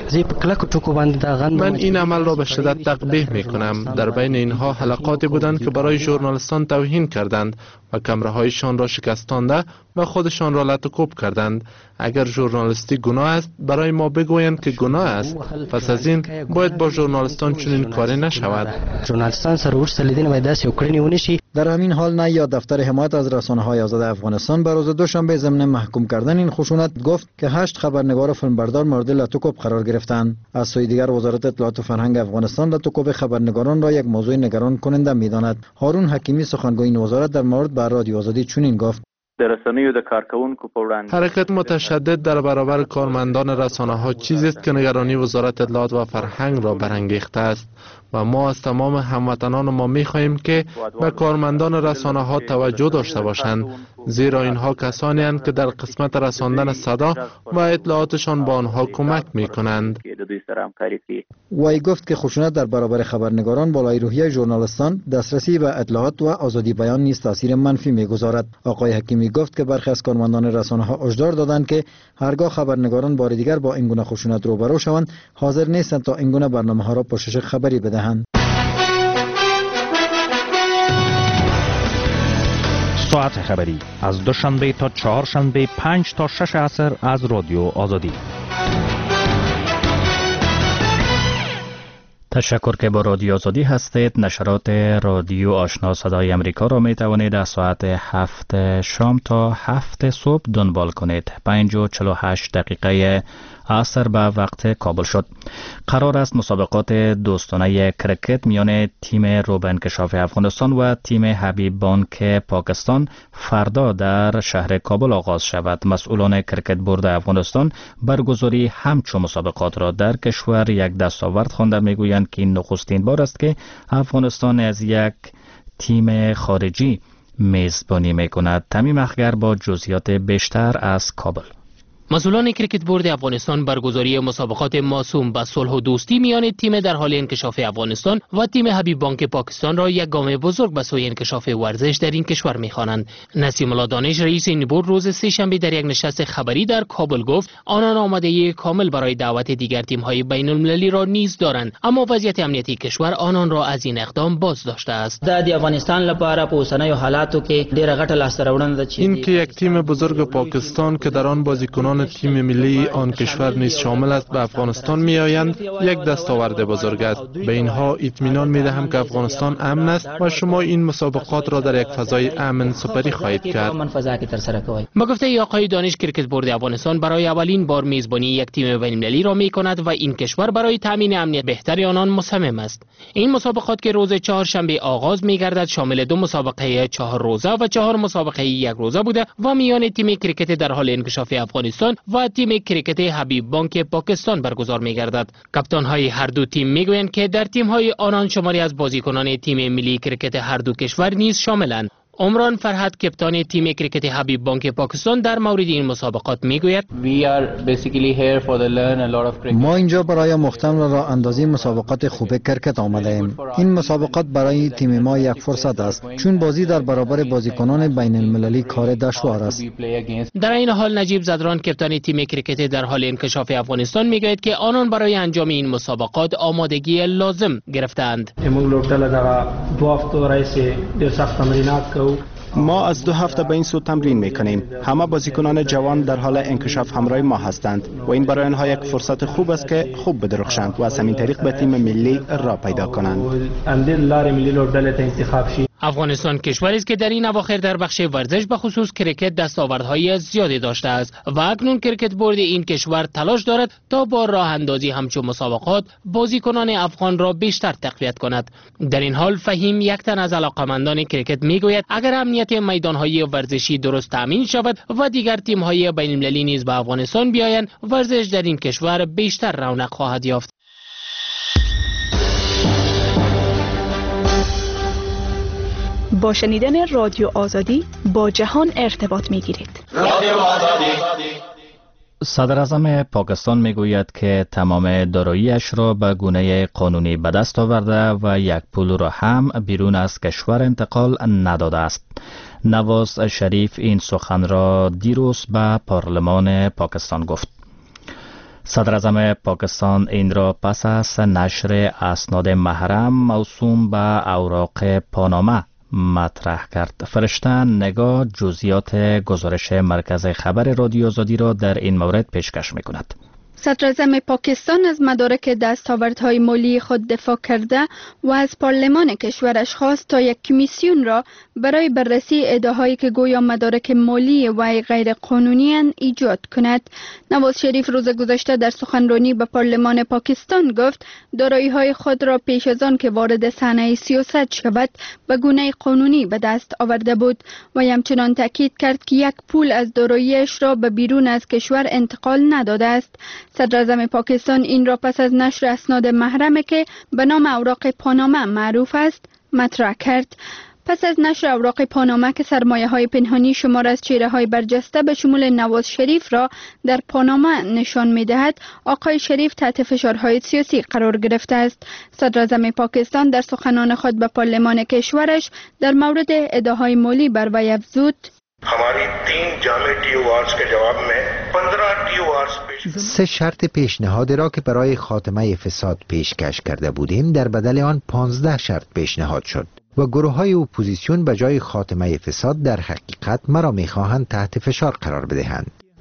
من این عمل را به شدت تقبیح می کنم. در بین اینها حلقاتی بودند که برای ژورنالیستان توهین کردند و کمرهایشان را شکستانده و خودشان را لط و کوب کردند. اگر ژورنالیستی گناه است برای ما بگویند که گناه است. پس از این باید با ژورنالیستان چنین کاری نشود. ژورنالیستان سرور سلیدین و دست یوکرینی ونشی. در همین حال نه یا دفتر حمایت از رسانه‌های آزاد افغانستان به روز دوشنبه ضمن محکوم کردن این خشونت گفت که هشت خبرنگار و فیلمبردار مورد لط و کوب قرار گرفتند. از سوی دیگر وزارت اطلاعات و فرهنگ افغانستان لط و کوب خبرنگاران را یک موضوع نگران کننده می‌داند. هارون حکیمی سخنگوی این وزارت در مورد به رادیو آزادی چنین گفت: حرکت متشدد در برابر کارمندان رسانه ها چیزی است که نگرانی وزارت اطلاعات و فرهنگ را برانگیخته است و ما از تمام هموطنان ما می خواهیم که به کارمندان رسانه ها توجه داشته باشند، زیرا اینها کسانی هستند که در قسمت رساندن صدا و اطلاعاتشان با آنها کمک می کنند. وی گفت که خشونت در برابر خبرنگاران بالای روحیه ژورنالیستان، دسترسی به اطلاعات و آزادی بیان نیز تاثیر منفی می‌گذارد. آقای حکیمی گفت که برخی از کارمندان رسانه‌ها هشدار دادند که هرگاه خبرنگاران بار دیگر با این گونه خشونت روبرو شوند، حاضر نیستند تا این گونه برنامه‌ها را پوشش خبری بدهند. ساعت خبری از دوشنبه تا چهارشنبه پنج تا شش عصر از رادیو آزادی. تشکر که با رادیو آزادی هستید. نشرات رادیو آشنا صدای امریکا را می توانید از ساعت هفت شام تا هفت صبح دنبال کنید. پنج و چهل و هشت دقیقه عصر به وقت کابل شد. قرار است مسابقات دوستانه کرکت میان تیم روبه انکشاف افغانستان و تیم حبیب بانک پاکستان فردا در شهر کابل آغاز شود. مسئولان کرکت بورد افغانستان برگزاری همچون مسابقات را در کشور یک دستاورد خوانده. میگویند که این نخستین بار است که افغانستان از یک تیم خارجی میزبانی میکند. تمیم اخگر با جزئیات بیشتر از کابل. مسئولان کرکت بورد افغانستان برگزاری مسابقات موسوم به صلح و دوستی میان تیم در حال انکشاف افغانستان و تیم حبیب بانک پاکستان را یک گام بزرگ به سوی انکشاف ورزش در این کشور می‌خوانند. نسیم الله دانش رئیس این بورد روز سه شنبه در یک نشست خبری در کابل گفت آنان آمادگی کامل برای دعوت دیگر تیم‌های بین‌المللی را نیز دارند، اما وضعیت امنیتی کشور آنان را از این اقدام باز داشته است. د افغانستان لپاره په اوسنیو حالاتو کې ډېره ګټه لاسته راوړنه ده. این که یک تیم بزرگ پاکستان که در آن بازیکنان تیم ملی آن کشور نیز شامل است به افغانستان می آیند یک دستاورد بزرگ است. به اینها اطمینان می دهم که افغانستان امن است و شما این مسابقات را در یک فضای امن سپری خواهید کرد. با گفته آقای دانش کرکت بورد افغانستان برای اولین بار میزبانی یک تیم بین المللی را می کند و این کشور برای تامین امنیت بهتر آنان مصمم است. این مسابقات که روز چهارشنبه آغاز می گردد شامل دو مسابقه چهار روزه و چهار مسابقه یک روزه بوده و میان تیم کرکت در حال انکشاف افغانستان و تیم کرکت حبیب بانک پاکستان برگزار می گردد. کاپیتان های هر دو تیم می گویند که در تیم های آنان شماری از بازیکنان تیم ملی کرکت هر دو کشور نیز شاملند. عمران فرهاد کپتان تیم کرکت حبیب بانک پاکستان در مورد این مسابقات میگوید ما اینجا برای مختم راه اندازی مسابقات خوب کرکت آمده ایم. این مسابقات برای تیم ما یک فرصت است چون بازی در برابر بازیکنان بین المللی کار دشوار است. در این حال نجیب زدران کپتان تیم کرکت در حال انکشاف افغانستان میگوید که آنان برای انجام این مسابقات آمادگی لازم گرفتند. ما از دو هفته به این سو تمرین میکنیم. همه بازیکنان جوان در حال انکشاف همراه ما هستند و این برای آنها یک فرصت خوب است که خوب بدرخشند و از همین طریق به تیم ملی راه پیدا کنند. افغانستان کشوری است که در این اواخر در بخش ورزش به خصوص کرکت دستاوردهای زیادی داشته است و اکنون کرکت بورد این کشور تلاش دارد تا با راه اندازی همچون مسابقات بازیکنان افغان را بیشتر تقویت کند. در این حال فهیم یک تن از علاقمندان کرکت میگوید اگر امنیت میدانهای ورزشی درست تامین شود و دیگر تیم‌های بین‌المللی نیز به افغانستان بیایند، ورزش در این کشور بیشتر رونق خواهد یافت. با شنیدن رادیو آزادی با جهان ارتباط می گیرید. رادیو آزادی. صدر اعظم پاکستان می گوید که تمام دارایی‌اش را به گونه قانونی به دست آورده و یک پول را هم بیرون از کشور انتقال نداده است. نواز شریف این سخن را دیروز به پارلمان پاکستان گفت. صدر اعظم پاکستان این را پس از نشر اسناد محرم موسوم به اوراق پاناما مطرح کرد. فرشته نگاه جزئیات گزارش مرکز خبر رادیو آزادی را در این مورد پیشکش می‌کند. صدر اعظم پاکستان از مدارک دستاوردهای مالی خود دفاع کرده و از پارلمان کشورش خواست تا یک کمیسیون را برای بررسی ادعاهایی که گویا مدارک مالی و غیر قانونی ایجاد کند. نواز شریف روز گذشته در سخنرانی به پارلمان پاکستان گفت دارایی‌های خود را پیش از آن که وارد صحنه سیاست شود به گونه قانونی به دست آورده بود و همچنان تاکید کرد که یک پول از داراییش را به بیرون از کشور انتقال نداده است. صدر اعظم پاکستان این را پس از نشر اسناد محرم که به نام اوراق پاناما معروف است مطرح کرد. پس از نشر اوراق پاناما که سرمایه های پنهانی شمار از چهره های برجسته به شمول نواز شریف را در پاناما نشان می دهد، آقای شریف تحت فشارهای سیاسی قرار گرفته است. صدر اعظم پاکستان در سخنان خود به پارلمان کشورش در مورد ادعاهای مالی بر وی افزود: हमारी तीन जामे टी अवार्ड्स के जवाब में पंद्रह टी अवार्ड्स पेश سه شرط پیشنهاد را که برای خاتمه فساد پیشکش کرده بودیم در بدل آن پانزده شرط پیشنهاد شد و گروه های اپوزیسیون به جای خاتمه فساد در حقیقت مرا میخواهند تحت فشار قرار بدهند.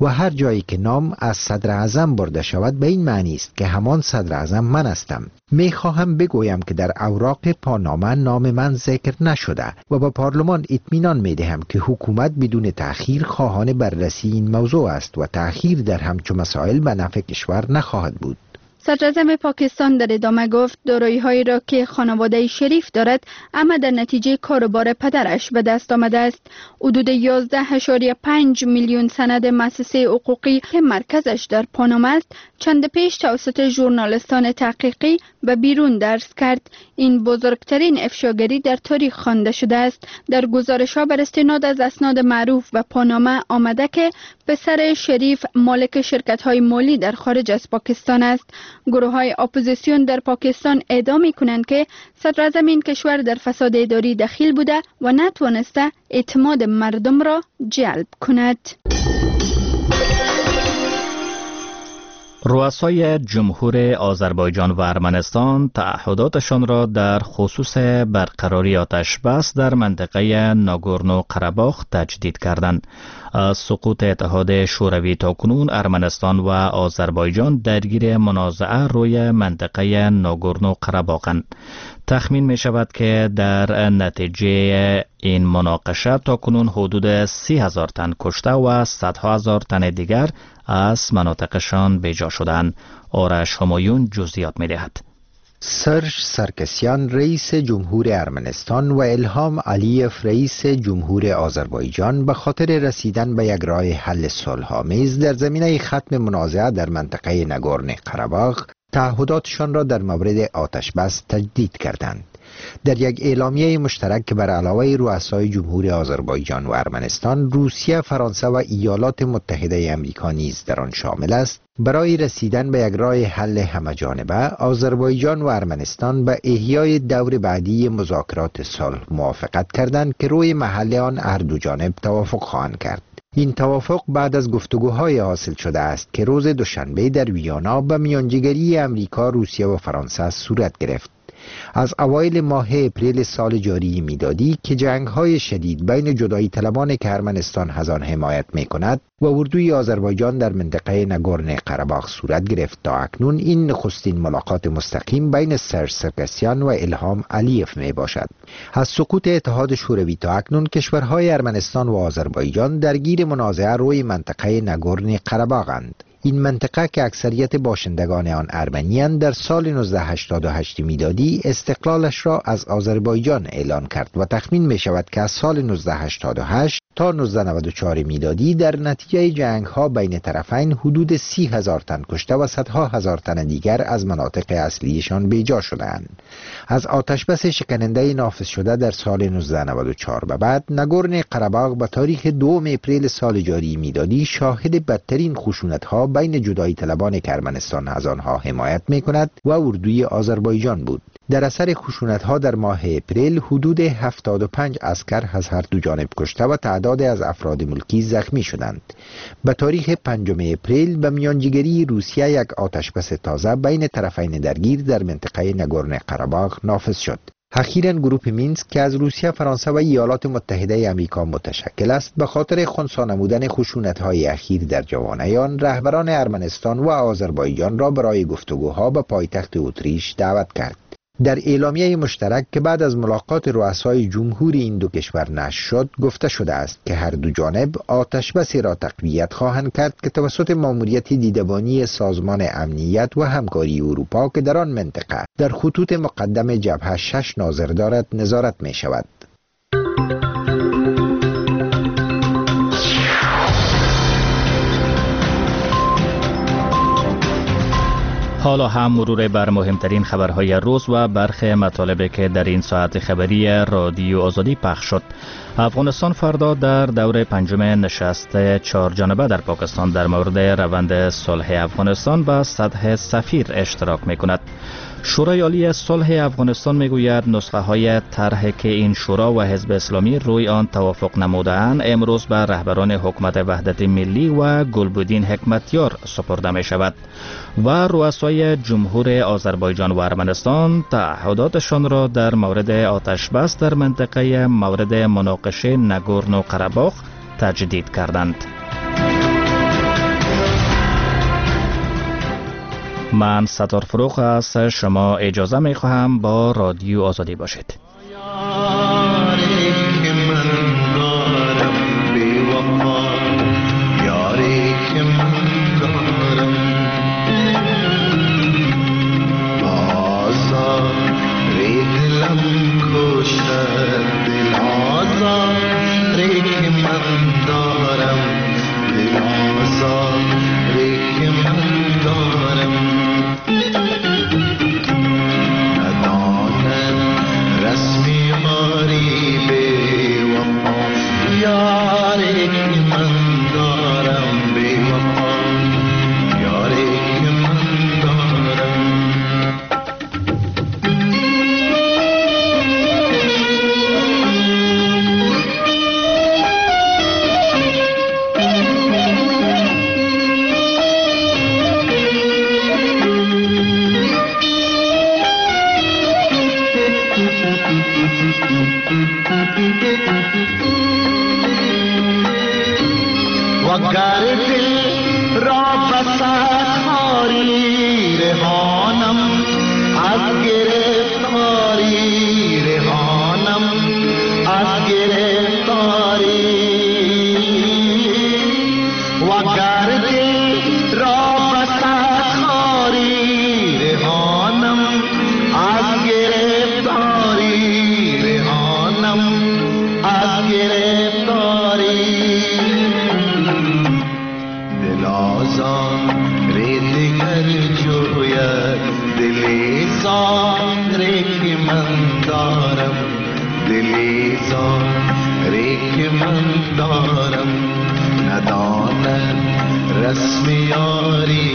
و هر جایی که نام از صدر اعظم برده شود به این معنی است که همان صدر اعظم من هستم. می خواهم بگویم که در اوراق پانامه نام من ذکر نشده و با پارلمان اطمینان می دهم که حکومت بدون تأخیر خواهان بررسی این موضوع است و تأخیر در همچون مسائل به نفع کشور نخواهد بود. صدراعظم پاکستان در ادامه گفت دارایی هایی را که خانواده شریف دارد اما در نتیجه کاروبار پدرش به دست آمده است. حدود یازده اشاریه پنج میلیون سند مؤسسه حقوقی که مرکزش در پاناما است چند پیش توسط ژورنالیستان تحقیقی به بیرون درس کرد. این بزرگترین افشاگری در تاریخ خوانده شده است. در گزارش ها بر استناد از اسناد معروف به پاناما آمده که پسر شریف مالک شرکت های مالی در خارج از پاکستان است. گروه های اپوزیسیون در پاکستان ادعا می کنند که صدراعظم این کشور در فساد اداری دخیل بوده و نتوانسته اعتماد مردم را جلب کند. رؤسای جمهور آذربایجان و ارمنستان تعهداتشان را در خصوص برقراری آتش بس در منطقه ناگورنو قره‌باغ تجدید کردند. از سقوط اتحاد شوروی تاکنون ارمنستان و آذربایجان درگیر منازعه روی منطقه ناگورنو قره‌باغند. تخمین می شود که در نتیجه این مناقشه تاکنون حدود سی هزار تن کشته و صدها هزار تن دیگر از مناطقشان بیجا شدند. آرش همایون جزئیات می دهد. سرژ سرکسیان رئیس جمهور ارمنستان و الهام علیف رئیس جمهور آذربایجان به خاطر رسیدن به یک راه حل صلح‌آمیز در زمینه ختم منازعه در منطقه ناگورنو قره‌باغ تعهداتشان را در مورد آتش بس تجدید کردند. در یک اعلامیه مشترک که بر علاوه رؤسای جمهور آذربایجان و ارمنستان، روسیه، فرانسه و ایالات متحده آمریکا نیز در آن شامل است، برای رسیدن به یک راه حل همه‌جانبه، آذربایجان و ارمنستان به احیای دور بعدی مذاکرات صلح موافقت کردند که روی محل آن هر دو جانب توافق خواهند کرد. این توافق بعد از گفتگوهای حاصل شده است که روز دوشنبه در ویانا به میانجیگری امریکا، روسیه و فرانسه صورت گرفت. از اوایل ماه اپریل سال جاری میلادی که جنگ‌های شدید بین جدایی طلبان که ارمنستان از آن حمایت می‌کند و اردوی آذربایجان در منطقه ناگورنو قره‌باغ صورت گرفت، تا اکنون این نخستین ملاقات مستقیم بین سرژ سرکسیان و الهام علیف می باشد. از سقوط اتحاد شوروی تا اکنون کشورهای ارمنستان و آذربایجان درگیر منازعه روی منطقه ناگورنو قره‌باغند. این منطقه که اکثریت باشندگان آن ارمنی‌اند در سال نوزده هشتاد و هشت میلادی استقلالش را از آذربایجان اعلان کرد و تخمین می شود که از سال نوزده هشتاد و هشت تا نوزده نود و چهار میلادی در نتیجه جنگ‌ها بین طرفین حدود سی هزار تن کشته و صدها هزار تن دیگر از مناطق اصلیشان بیجا شدند. از آتشبس شکننده نافذ شده در سال نوزده نود و چهار به بعد، ناگورنو قره‌باغ به تاریخ دوم اپریل سال جاری میلادی شاهد بدترین خشونت‌ها بین جدایی طلبان که ارمنستان از آنها حمایت می‌کند و اردوی آذربایجان بود. در اثر خشونت‌ها در ماه اپریل حدود هفتاد و پنج عسکر از هر دو جانب کشته و تعداد از افراد ملکی زخمی شدند. به تاریخ پنجم اپریل به میانجیگری روسیه یک آتشبس تازه بین طرفین درگیر در منطقه ناگورنو قره‌باغ نافذ شد. اخیراً گروه مینسک که از روسیه، فرانسه و ایالات متحده آمریکا متشکل است، به خاطر خنثی نمودن خشونت‌های اخیر در جوانیان، رهبران ارمنستان و آذربایجان را برای گفتگوها به پایتخت اتریش دعوت کرد. در اعلامیه مشترک که بعد از ملاقات رؤسای جمهور این دو کشور نشر شد، گفته شده است که هر دو جانب آتشبسی را تقویت خواهند کرد که توسط ماموریت دیدبانی سازمان امنیت و همکاری اروپا که در آن منطقه در خطوط مقدم جبهه شش ناظر دارد نظارت می شود. حالا هم مرور بر مهمترین خبرهای روز و برخی مطالبی که در این ساعت خبری رادیو آزادی پخش شد. افغانستان فردا در دور پنجم نشست چهار جانبه در پاکستان در مورد روند صلح افغانستان به سطح سفیر اشتراک می‌کند. شورای عالی صلح افغانستان میگوید نسخه های طرحی که این شورا و حزب اسلامی روی آن توافق نموده‌اند امروز به رهبران حکومت وحدت ملی و گلبدین حکمتیار سپرده می شود و رؤسای جمهور آذربایجان و ارمنستان تعهداتشان را در مورد آتش بس در منطقه مورد مناقشه ناگورنو قره‌باغ تجدید کردند. من ستار فروغ از شما اجازه می خواهم با رادیو آزادی باشید. رسم یاری